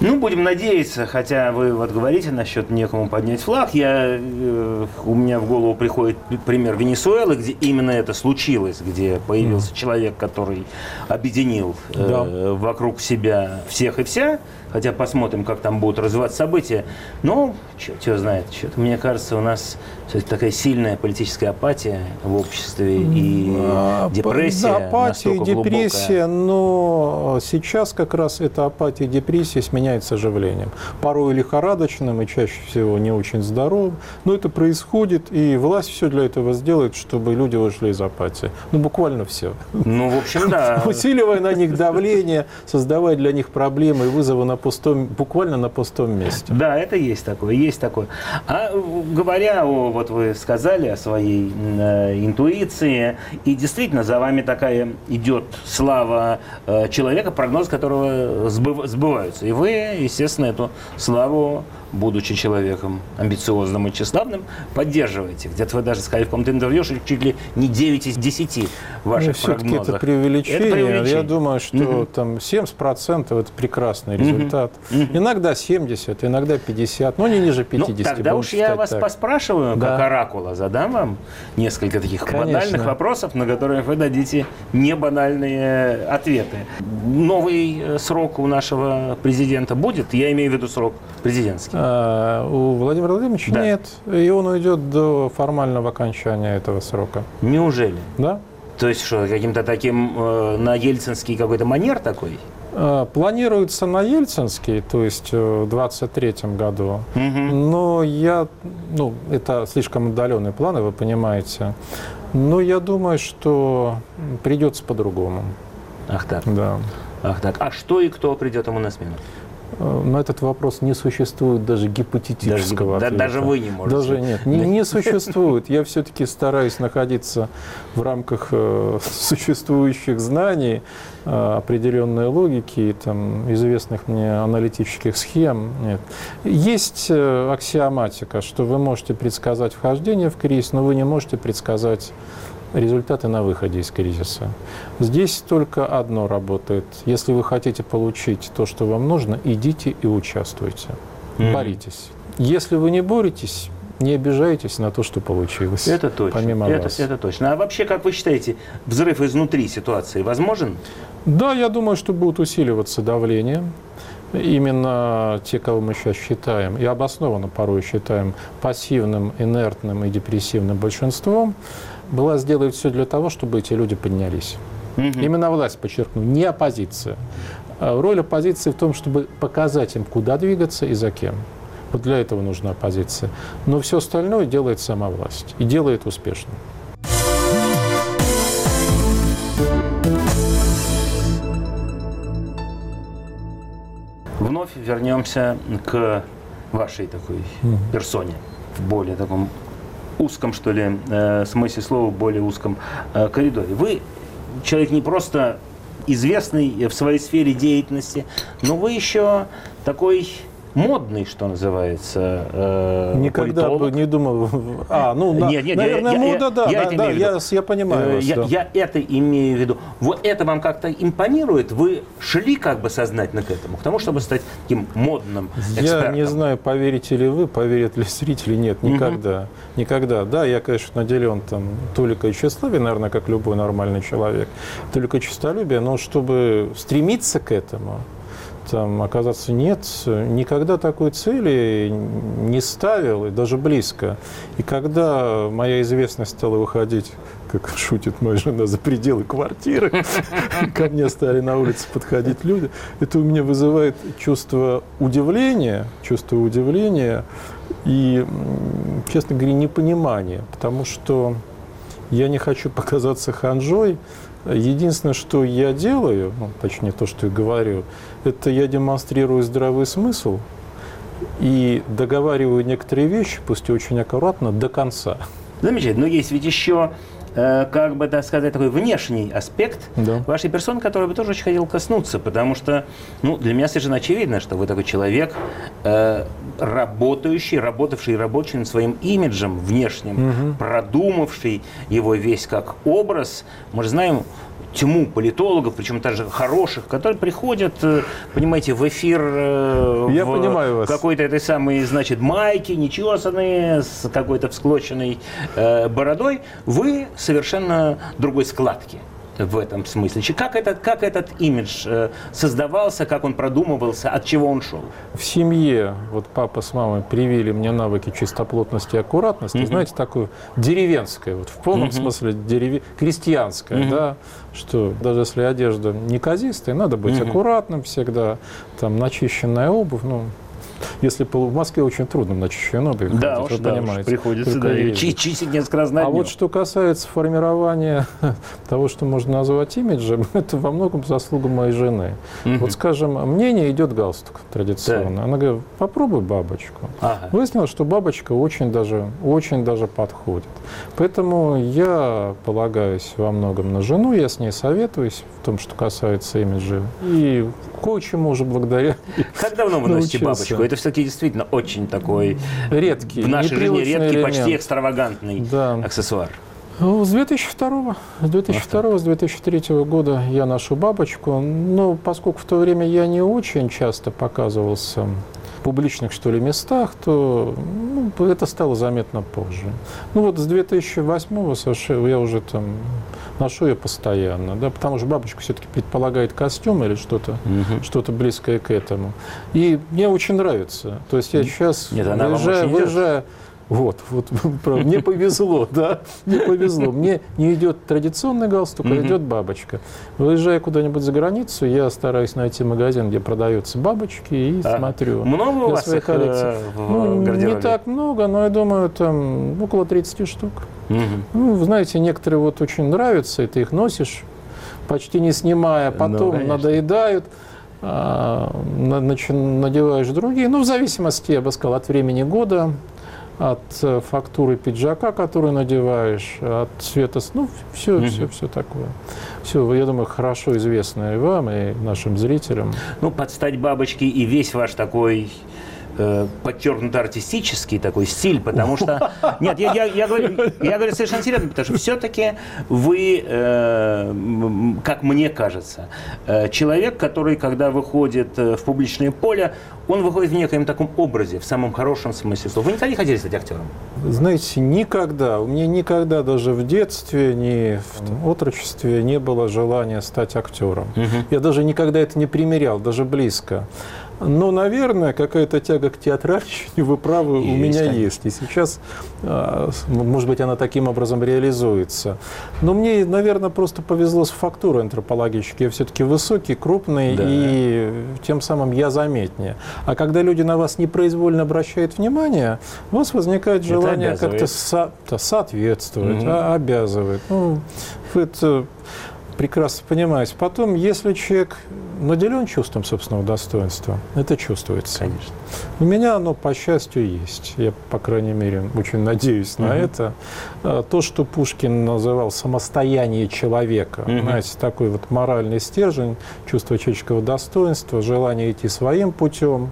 Ну, будем надеяться, хотя вы вот говорите насчет некому поднять флаг. Я, э, у меня в голову приходит пример Венесуэлы, где именно это случилось, где появился mm. человек, который объединил э, да. вокруг себя всех и вся. Хотя посмотрим, как там будут развиваться события. Но, черт знает, что-то, мне кажется, у нас все-таки такая сильная политическая апатия в обществе и а, депрессия. Да, апатия и депрессия, глубокая. Но сейчас как раз эта апатия и депрессия сменяется оживлением. Порой лихорадочным и чаще всего не очень здоровым. Но это происходит, и власть все для этого сделает, чтобы люди вышли из апатии. Ну, буквально все. Ну, в общем, да. Усиливая на них давление, создавая для них проблемы и вызовы на пустом, буквально на пустом месте. Да, это есть такое, есть такое. А говоря о, вот вы сказали о своей э, интуиции, и действительно за вами такая идет слава э, человека, прогнозы которого сбыв, сбываются. И вы, естественно, эту славу, будучи человеком амбициозным и тщеславным, поддерживаете. Где-то вы даже сказали в каком-то интервью, что чуть ли не девять из десяти ваших ну, прогнозов. Это преувеличение. это преувеличение. Я думаю, что угу. там семьдесят процентов это прекрасный результат. Угу. Иногда семьдесят, иногда пятьдесят, но не ниже пятидесяти. Ну, тогда уж я вас так. поспрашиваю, да. как оракула, задам вам несколько таких Конечно. банальных вопросов, на которые вы дадите не банальные ответы. Новый срок у нашего президента будет? Я имею в виду срок президентский. А, у Владимира Владимировича да. нет, и он уйдет до формального окончания этого срока. Неужели? Да. То есть что, каким-то таким э, на ельцинский какой-то манер такой? Планируется на ельцинский, то есть в двадцать третьем году, угу. но я, ну, это слишком отдаленные планы, вы понимаете, но я думаю, что придется по-другому. Ах так. Да. Ах так. А что и кто придет ему на смену? На этот вопрос не существует даже гипотетического даже, ответа. Даже вы не можете. Даже нет, не, не существует. Я все-таки стараюсь находиться в рамках э, существующих знаний, э, определенной логики, там, известных мне аналитических схем. Нет. Есть э, аксиоматика, что вы можете предсказать вхождение в кризис, но вы не можете предсказать результаты на выходе из кризиса. Здесь только одно работает. Если вы хотите получить то, что вам нужно, идите и участвуйте. Mm-hmm. Боритесь. Если вы не боретесь, не обижайтесь на то, что получилось. Это точно. Помимо это, вас. это точно. А вообще, как вы считаете, взрыв изнутри ситуации возможен? Да, я думаю, что будет усиливаться давление. Именно те, кого мы сейчас считаем, и обоснованно порой считаем пассивным, инертным и депрессивным большинством, власть сделает все для того, чтобы эти люди поднялись. Угу. Именно власть, подчеркну, не оппозиция. Роль оппозиции в том, чтобы показать им, куда двигаться и за кем. Вот для этого нужна оппозиция. Но все остальное делает сама власть. И делает успешно. Вновь вернемся к вашей такой угу. персоне в более таком узком, что ли, э, смысле слова, более узком э, коридоре. Вы человек не просто известный в своей сфере деятельности, но вы еще такой модный, что называется, э, Никогда политолог. бы не думал. А, ну, на, нет, нет, наверное, я, мода, я, да, я, да, я, да, я, я понимаю э, вас. Я, да. я это имею в виду. Вот это вам как-то импонирует? Вы шли как бы сознательно к этому, к тому, чтобы стать таким модным экспертом? Я не знаю, поверите ли вы, поверят ли зрители, нет, никогда. Угу. Никогда. Да, я, конечно, наделен там толикой тщеславия, наверное, как любой нормальный человек, толикой честолюбия, но чтобы стремиться к этому, там, оказаться нет, никогда такой цели не ставил, и даже близко. И когда моя известность стала выходить, как шутит моя жена, за пределы квартиры, ко мне стали на улице подходить люди, это у меня вызывает чувство удивления, чувство удивления и, честно говоря, непонимания, потому что я не хочу показаться ханжой. Единственное, что я делаю, ну, точнее то, что я говорю, это я демонстрирую здравый смысл и договариваю некоторые вещи, пусть и очень аккуратно, до конца. Замечательно. Но есть ведь еще, э, как бы, так сказать, такой внешний аспект да. вашей персоны, который бы тоже очень хотел коснуться, потому что, ну, для меня совершенно очевидно, что вы такой человек, э, работающий, работавший и рабочий над своим имиджем внешним, угу. продумавший его весь как образ. Мы же знаем тьму политологов, причем даже хороших, которые приходят, понимаете, в эфир Я в какой-то этой самой, значит, майке, нечесанные, с какой-то всклоченной э, бородой. Вы совершенно другой складки в этом смысле. Как этот, как этот имидж э, создавался, как он продумывался, от чего он шел? В семье вот папа с мамой привили мне навыки чистоплотности и аккуратности, mm-hmm. знаете, такое деревенское, вот в полном mm-hmm. смысле дерев... крестьянское, mm-hmm. да, что даже если одежда неказистая, надо быть mm-hmm. аккуратным всегда, там начищенная обувь, ну, если в Москве очень трудно начищенную обувь, да, уж, да, уж приходится да, чистить несколько раз на дню. А вот что касается формирования того, что можно назвать имиджем, это во многом заслуга моей жены. Угу. Вот, скажем, мне идет галстук традиционно. Да. Она говорит, попробуй бабочку. Ага. Выяснилось, что бабочка очень даже, очень даже подходит. Поэтому я полагаюсь во многом на жену, я с ней советуюсь в том, что касается имиджа. И кое-чему уже благодаря. Как давно вы носите бабочку? Это все-таки действительно очень такой редкий, в нашей жизни редкий, элемент. Почти экстравагантный да. аксессуар. С две тысячи второго, с две тысячи второго, с две тысячи третьего года я ношу бабочку, но поскольку в то время я не очень часто показывался в публичных, что ли, местах, то ну, это стало заметно позже. Ну вот с две тысячи восьмого я уже там ношу ее постоянно, да, потому что бабочка все-таки предполагает костюм или что-то, угу. что-то близкое к этому. И мне очень нравится. То есть я сейчас Нет, выезжаю, выезжаю вот, вот, мне повезло, да, мне повезло. Мне не идет традиционный галстук, а идет бабочка. Выезжая куда-нибудь за границу, я стараюсь найти магазин, где продаются бабочки, и а, смотрю. Много у вас их коллекций? Ну, не так много, но я думаю, там около тридцати штук. Угу. Ну, знаете, некоторые вот очень нравятся, и ты их носишь, почти не снимая, потом ну, надоедают. Надеваешь другие, ну, в зависимости, я бы сказал, от времени года, от фактуры пиджака, который надеваешь, от цвета, ну, все, mm-hmm. все, все такое. Все, я думаю, хорошо известно и вам, и нашим зрителям. Ну, под стать бабочки и весь ваш такой э, подчеркнуто артистический такой стиль, потому что... Нет, я, я, я, говорю, я говорю совершенно серьезно, потому что все-таки вы, э, как мне кажется, э, человек, который, когда выходит в публичное поле, он выходит в некоем таком образе, в самом хорошем смысле слова. Вы никогда не хотели стать актером? Знаете, никогда. У меня никогда даже в детстве, ни в отрочестве не было желания стать актером. Угу. Я даже никогда это не примерял, даже близко. Но, наверное, какая-то тяга к театральщине, вы правы, есть, у меня конечно. Есть. И сейчас, может быть, она таким образом реализуется. Но мне, наверное, просто повезло с фактурой антропологической. Я все-таки высокий, крупный, да. и тем самым я заметнее. А когда люди на вас непроизвольно обращают внимание, у вас возникает желание как-то со- соответствовать, угу. а, обязывает. Ну, это прекрасно понимаете. Потом, если человек наделен чувством собственного достоинства, это чувствуется. Конечно. У меня оно, по счастью, есть. Я, по крайней мере, очень надеюсь на угу. это. То, что Пушкин называл самостояние человека, угу. знаете, такой вот моральный стержень, чувство человеческого достоинства, желание идти своим путем,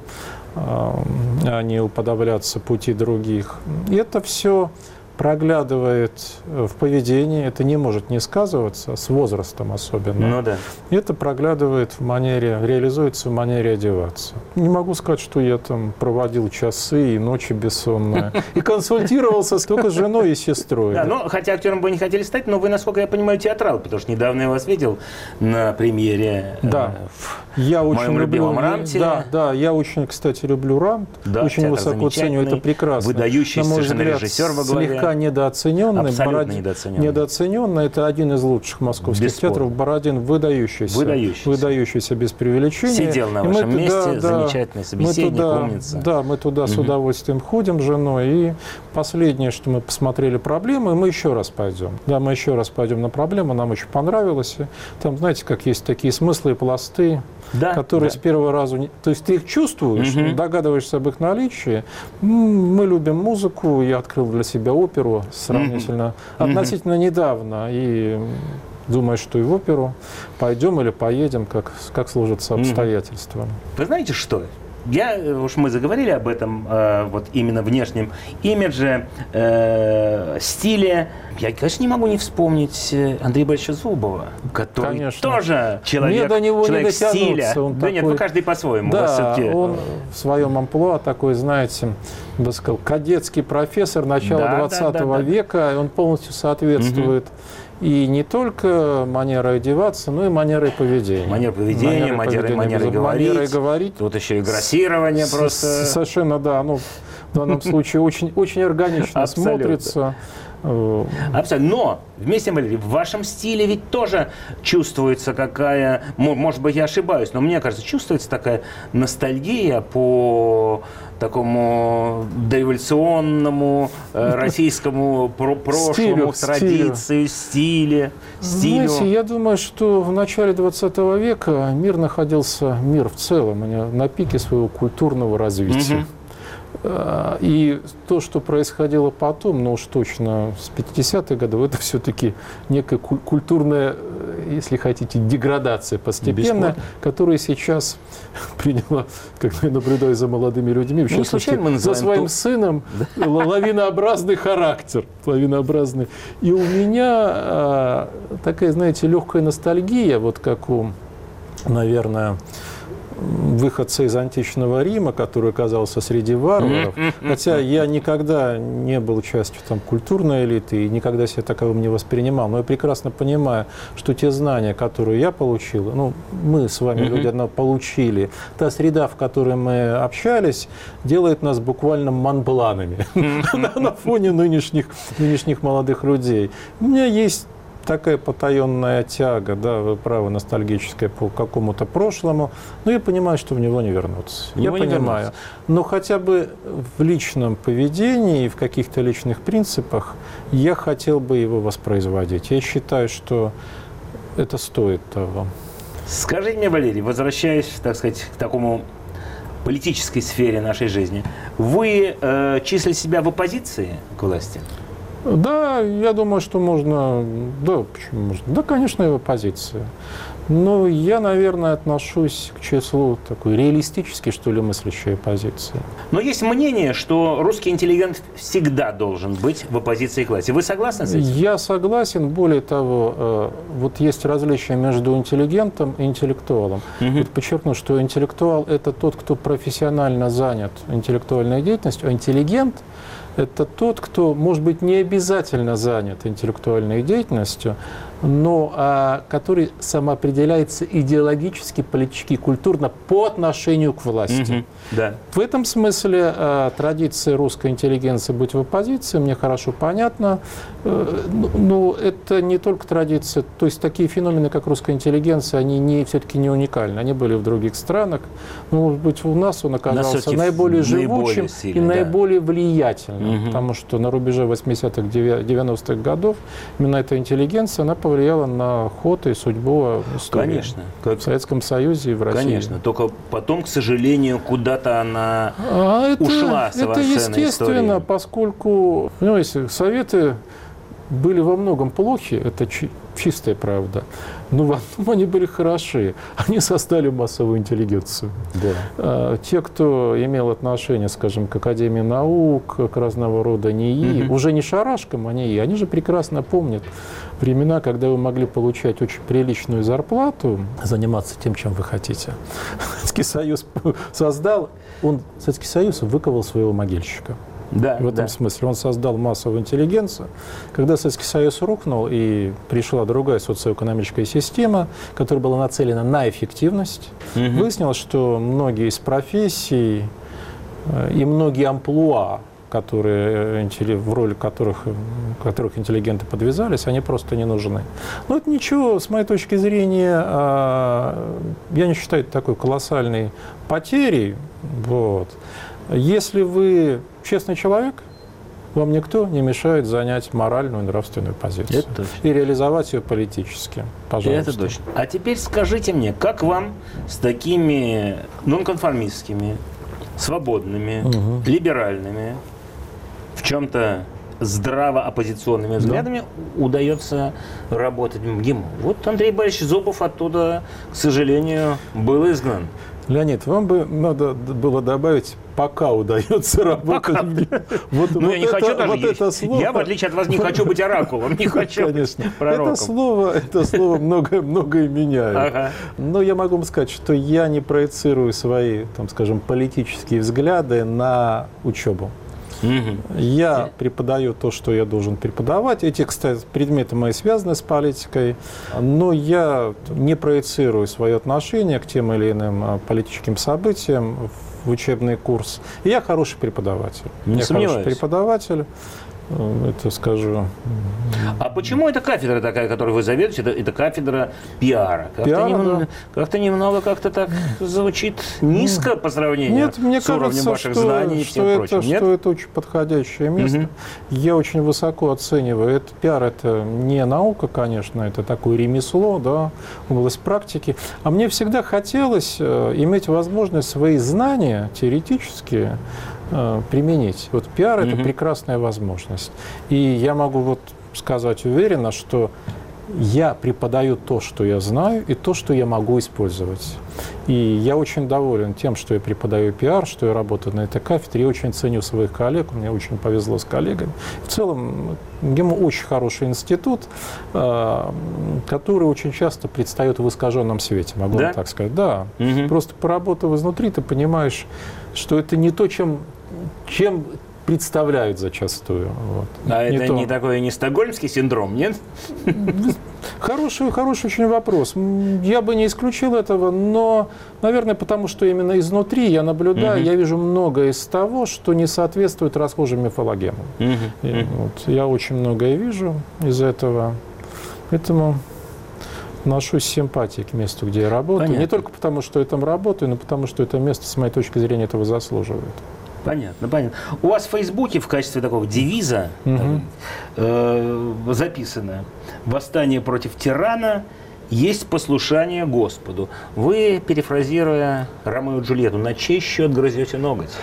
а не уподобляться пути других. И это все проглядывает в поведении, это не может не сказываться, с возрастом особенно. Ну, да. Это проглядывает в манере, реализуется в манере одеваться. Не могу сказать, что я там проводил часы и ночи бессонные. И консультировался только с женой и сестрой. Да, ну, хотя актером вы не хотели стать, но вы, насколько я понимаю, театрал, потому что недавно я вас видел на премьере да. в я очень моем люблю, любимом Рамте. Да, да, я очень, кстати, люблю Рамт. Да, очень высоко ценю, это прекрасно. Выдающийся совершенно режиссер во главе. Слегка недооцененный. Абсолютно Бородин, недооцененный. недооцененный. Это один из лучших московских Бесспорно. театров. Бородин выдающийся. Выдающийся. Выдающийся без преувеличения. Сидел на вашем мы, месте, да, замечательный собеседник, мы туда, умница. Да, мы туда угу. с удовольствием ходим с женой. И последнее, что мы посмотрели проблемы, мы еще раз пойдем. Да, мы еще раз пойдем на проблему, нам очень понравилось. Там, знаете, как есть такие смыслы и пласты, да, которые да. с первого раза... Не... То есть ты их чувствуешь, угу. догадываешься об их наличии. Мы любим музыку, я открыл для себя оперу сравнительно, угу. относительно угу. недавно, и думаю, что и в оперу пойдем или поедем, как, как сложатся обстоятельства. Вы знаете что? Я, уж мы заговорили об этом, э, вот именно внешнем имидже, э, стиле. Я, конечно, не могу не вспомнить Андрея Борисовича Зубова, который Конечно. тоже человек, Мне до него человек не дотянуться. стиля. Он да такой... нет, ну каждый по-своему. Да, он в своем амплуа такой, знаете, я бы сказал, кадетский профессор начала да, двадцатого да, да, да. века. Он полностью соответствует угу. и не только манерой одеваться, но и манерой поведения. Манера поведения, манерой, манерой, говорить. манерой говорить. Тут еще и грассирование С- просто. Совершенно, да. Ну, в данном случае очень, очень органично смотрится. Абсолютно. Но, вместе, Валерий, в вашем стиле ведь тоже чувствуется какая, может быть, я ошибаюсь, но мне кажется, чувствуется такая ностальгия по такому дореволюционному э, российскому про- прошлому, традиции, стиле, стилю. Знаете, я думаю, что в начале двадцатого века мир находился, мир в целом, на пике своего культурного развития. Угу. И то, что происходило потом, ну уж точно с пятидесятых годов, это все-таки некая культурная, если хотите, деградация постепенная, Бесплатно. которая сейчас приняла, как я наблюдаю за молодыми людьми, в частности, за своим сыном, да? лавинообразный характер. Лавинообразный. И у меня такая, знаете, легкая ностальгия, вот как у, наверное, выходца из античного Рима, который оказался среди варваров. Хотя я никогда не был частью там, культурной элиты и никогда себя таковым не воспринимал. Но я прекрасно понимаю, что те знания, которые я получил, ну, мы с вами, люди, одно получили, та среда, в которой мы общались, делает нас буквально манбланами на фоне нынешних молодых людей. У меня есть такая потаенная тяга, да, вы правы, ностальгическая по какому-то прошлому, но я понимаю, что в него не вернуться. Я понимаю. Но хотя бы в личном поведении и в каких-то личных принципах я хотел бы его воспроизводить. Я считаю, что это стоит того. Скажите мне, Валерий, возвращаясь, так сказать, к такому политической сфере нашей жизни, вы э, числите себя в оппозиции к власти? Да, я думаю, что можно, да, почему можно, да, конечно, и в оппозиции. Но я, наверное, отношусь к числу такой реалистически, что ли, мыслящей оппозиции. Но есть мнение, что русский интеллигент всегда должен быть в оппозиции к власти. Вы согласны с этим? Я согласен. Более того, вот есть различие между интеллигентом и интеллектуалом. Угу. Вот подчеркну, что интеллектуал – это тот, кто профессионально занят интеллектуальной деятельностью, а интеллигент – это тот, кто, может быть, не обязательно занят интеллектуальной деятельностью, но а, который самоопределяется идеологически, политически, культурно по отношению к власти. Mm-hmm. Да. В этом смысле а, традиция русской интеллигенции быть в оппозиции мне хорошо понятна. А, но это не только традиция. То есть такие феномены, как русская интеллигенция, они не, все-таки не уникальны. Они были в других странах. Но, может быть, у нас он оказался нас наиболее живучим наиболее и да. наиболее влиятельным. Mm-hmm. Потому что на рубеже восьмидесятых, девяностых годов именно эта интеллигенция, она повлияла на ход и судьбу истории. Конечно. В Советском Союзе и в России. Конечно. Только потом, к сожалению, куда-то она а это, ушла с авансценной Это естественно, истории. Поскольку, понимаете, Советы были во многом плохи, это чи- чистая правда, но в одном они были хороши. Они создали массовую интеллигенцию. Да. Те, кто имел отношение, скажем, к Академии наук, к разного рода НИИ, угу. уже не шарашкам, а НИИ, они же прекрасно помнят времена, когда вы могли получать очень приличную зарплату, заниматься тем, чем вы хотите. Советский Союз создал, он, Советский Союз выковал своего могильщика. Да, в этом да. смысле. Он создал массовую интеллигенцию. Когда Советский Союз рухнул и пришла другая социоэкономическая система, которая была нацелена на эффективность, угу. выяснилось, что многие из профессий и многие амплуа, которые, в роли которых, которых интеллигенты подвязались, они просто не нужны. Но это ничего, с моей точки зрения, я не считаю это такой колоссальной потерей. Вот. Если вы честный человек, вам никто не мешает занять моральную и нравственную позицию. Это точно. И реализовать ее политически. Пожалуйста. Это точно. А теперь скажите мне, как вам с такими нонконформистскими, свободными, угу. либеральными, в чем-то здраво-оппозиционными взглядами да. удается работать ему. Вот Андрей Борисович Зубов оттуда, к сожалению, был изгнан. Леонид, вам бы надо было добавить, пока удается работать. Пока. Вот, ну, вот я не это, хочу даже вот это слово... Я, в отличие от вас, не хочу быть оракулом, не хочу Конечно. быть пророком. Это слово, это слово многое, многое меняет. Ага. Но я могу вам сказать, что я не проецирую свои, там, скажем, политические взгляды на учебу. Угу. Я преподаю то, что я должен преподавать. Эти, кстати, предметы мои связаны с политикой, но я не проецирую свое отношение к тем или иным политическим событиям в учебный курс. И я хороший преподаватель. Не я сомневаюсь. Хороший преподаватель. Это скажу. А почему эта кафедра такая, которой вы заведуете, это, это кафедра пиара? Как-то, пиара, немного, да. как-то немного как-то так звучит низко по сравнению Нет, мне с уровнем кажется, ваших что, знаний и что всем это, прочим. Нет? Что это очень подходящее место. Угу. Я очень высоко оцениваю. Это пиар, это не наука, конечно, это такое ремесло, да, область практики. А мне всегда хотелось иметь возможность свои знания теоретические применить. Вот пиар mm-hmm. – это прекрасная возможность. И я могу вот сказать уверенно, что я преподаю то, что я знаю, и то, что я могу использовать. И я очень доволен тем, что я преподаю пиар, что я работаю на этой кафедре. Я очень ценю своих коллег, мне очень повезло с коллегами. В целом, ГИМО очень хороший институт, который очень часто предстает в искаженном свете, могу да? так сказать. Да. Угу. Просто поработав изнутри, ты понимаешь, что это не то, чем, чем представляют зачастую. Вот. А не это то. не такой не стокгольмский синдром, нет? Хороший, хороший очень вопрос. Я бы не исключил этого, но, наверное, потому что именно изнутри я наблюдаю, угу. я вижу многое из того, что не соответствует расхожим мифологемам. Угу. И, вот, я очень многое вижу из этого. Поэтому отношусь с симпатией к месту, где я работаю. Понятно. Не только потому, что я там работаю, но потому, что это место, с моей точки зрения, этого заслуживает. Понятно, понятно. У вас в Фейсбуке в качестве такого девиза угу. э, записано «Восстание против тирана есть послушание Господу». Вы, перефразируя Ромео и Джульетту, на чей счет грызете ноготь?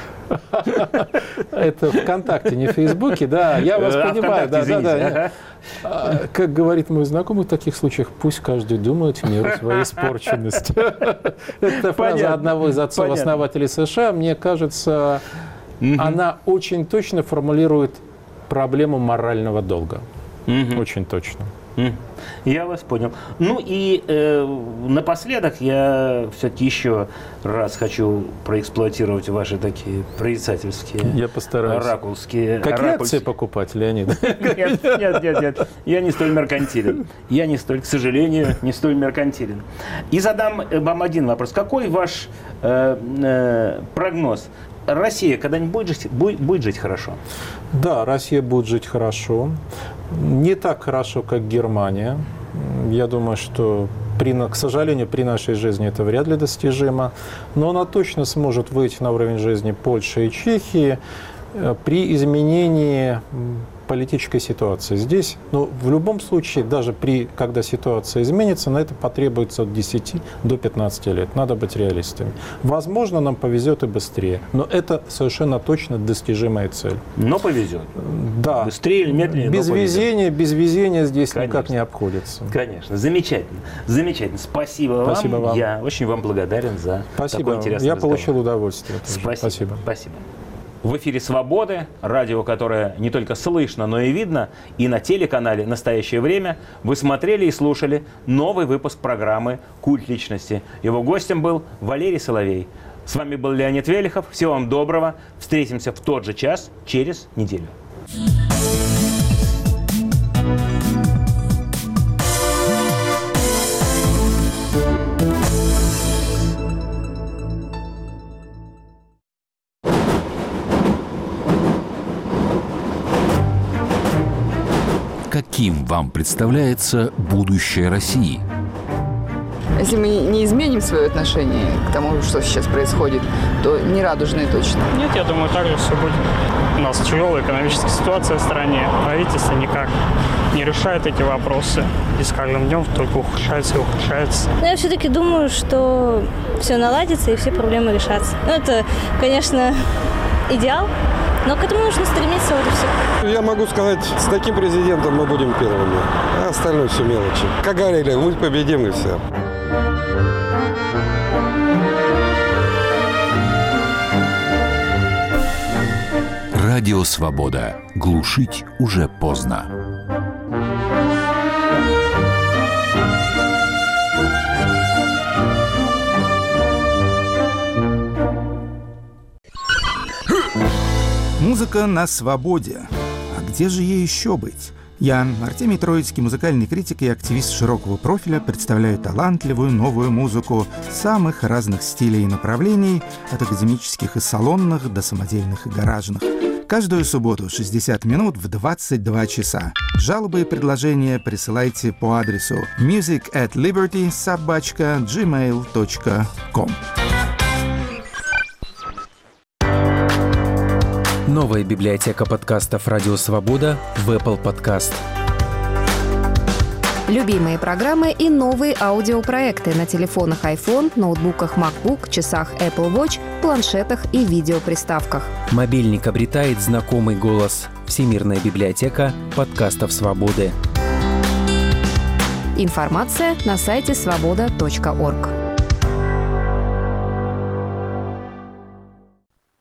Это ВКонтакте, не в Фейсбуке, да. Я вас а, понимаю. Да, да, да, да. Как говорит мой знакомый, в таких случаях пусть каждый думает в меру своей испорченности. Это фраза одного из отцов-основателей США. Мне кажется, она очень точно формулирует проблему морального долга. Очень точно. Я вас понял. Ну и э, напоследок я все-таки еще раз хочу проэксплуатировать ваши такие прорицательские, я постараюсь. оракульские... Какие оракульские... акции покупать, Леонид? Нет, нет, нет, нет. Я не столь меркантилен. Я не столь, к сожалению, не столь меркантилен. И задам вам один вопрос. Какой ваш э, э, прогноз? Россия когда-нибудь будет жить, будет, будет жить хорошо? Да, Россия будет жить хорошо. Не так хорошо, как Германия. Я думаю, что, при, к сожалению, при нашей жизни это вряд ли достижимо. Но она точно сможет выйти на уровень жизни Польши и Чехии при изменении политической ситуации. Здесь, ну, в любом случае, даже при, когда ситуация изменится, на это потребуется от десяти до пятнадцати лет. Надо быть реалистами. Возможно, нам повезет и быстрее, но это совершенно точно достижимая цель. Но повезет. Да. Быстрее или медленнее, без но везения, без везения здесь Конечно. никак не обходится. Конечно. Замечательно. Замечательно. Спасибо, Спасибо вам. вам. Я очень вам благодарен за Спасибо. такой интересный Я разговор. получил удовольствие. Спасибо. Спасибо. Спасибо. В эфире «Свободы», радио, которое не только слышно, но и видно, и на телеканале «Настоящее время» вы смотрели и слушали новый выпуск программы «Культ личности». Его гостем был Валерий Соловей. С вами был Леонид Велихов. Всего вам доброго. Встретимся в тот же час через неделю. Каким вам представляется будущее России? Если мы не изменим свое отношение к тому, что сейчас происходит, то не радужные точно. Нет, я думаю, так же все будет. У нас тяжелая экономическая ситуация в стране. Правительство никак не решает эти вопросы. И с каждым днем только ухудшается и ухудшается. Но я все-таки думаю, что все наладится и все проблемы решатся. Ну, это, конечно, идеал, Но к этому нужно стремиться, вот и все. Я могу сказать, с таким президентом мы будем первыми, а остальное все мелочи. Как говорили, мы победим и все. Радио «Свобода». Глушить уже поздно. Музыка на свободе. А где же ей еще быть? Я, Артемий Троицкий, музыкальный критик и активист широкого профиля, представляю талантливую новую музыку самых разных стилей и направлений, от академических и салонных до самодельных и гаражных. Каждую субботу шестьдесят минут в двадцать два часа. Жалобы и предложения присылайте по адресу music at liberty собака gmail точка com. Новая библиотека подкастов «Радио Свобода» в Apple Podcast. Любимые программы и новые аудиопроекты на телефонах iPhone, ноутбуках MacBook, часах Apple Watch, планшетах и видеоприставках. Мобильник обретает знакомый голос. Всемирная библиотека подкастов «Свободы». Информация на сайте свобода точка орг.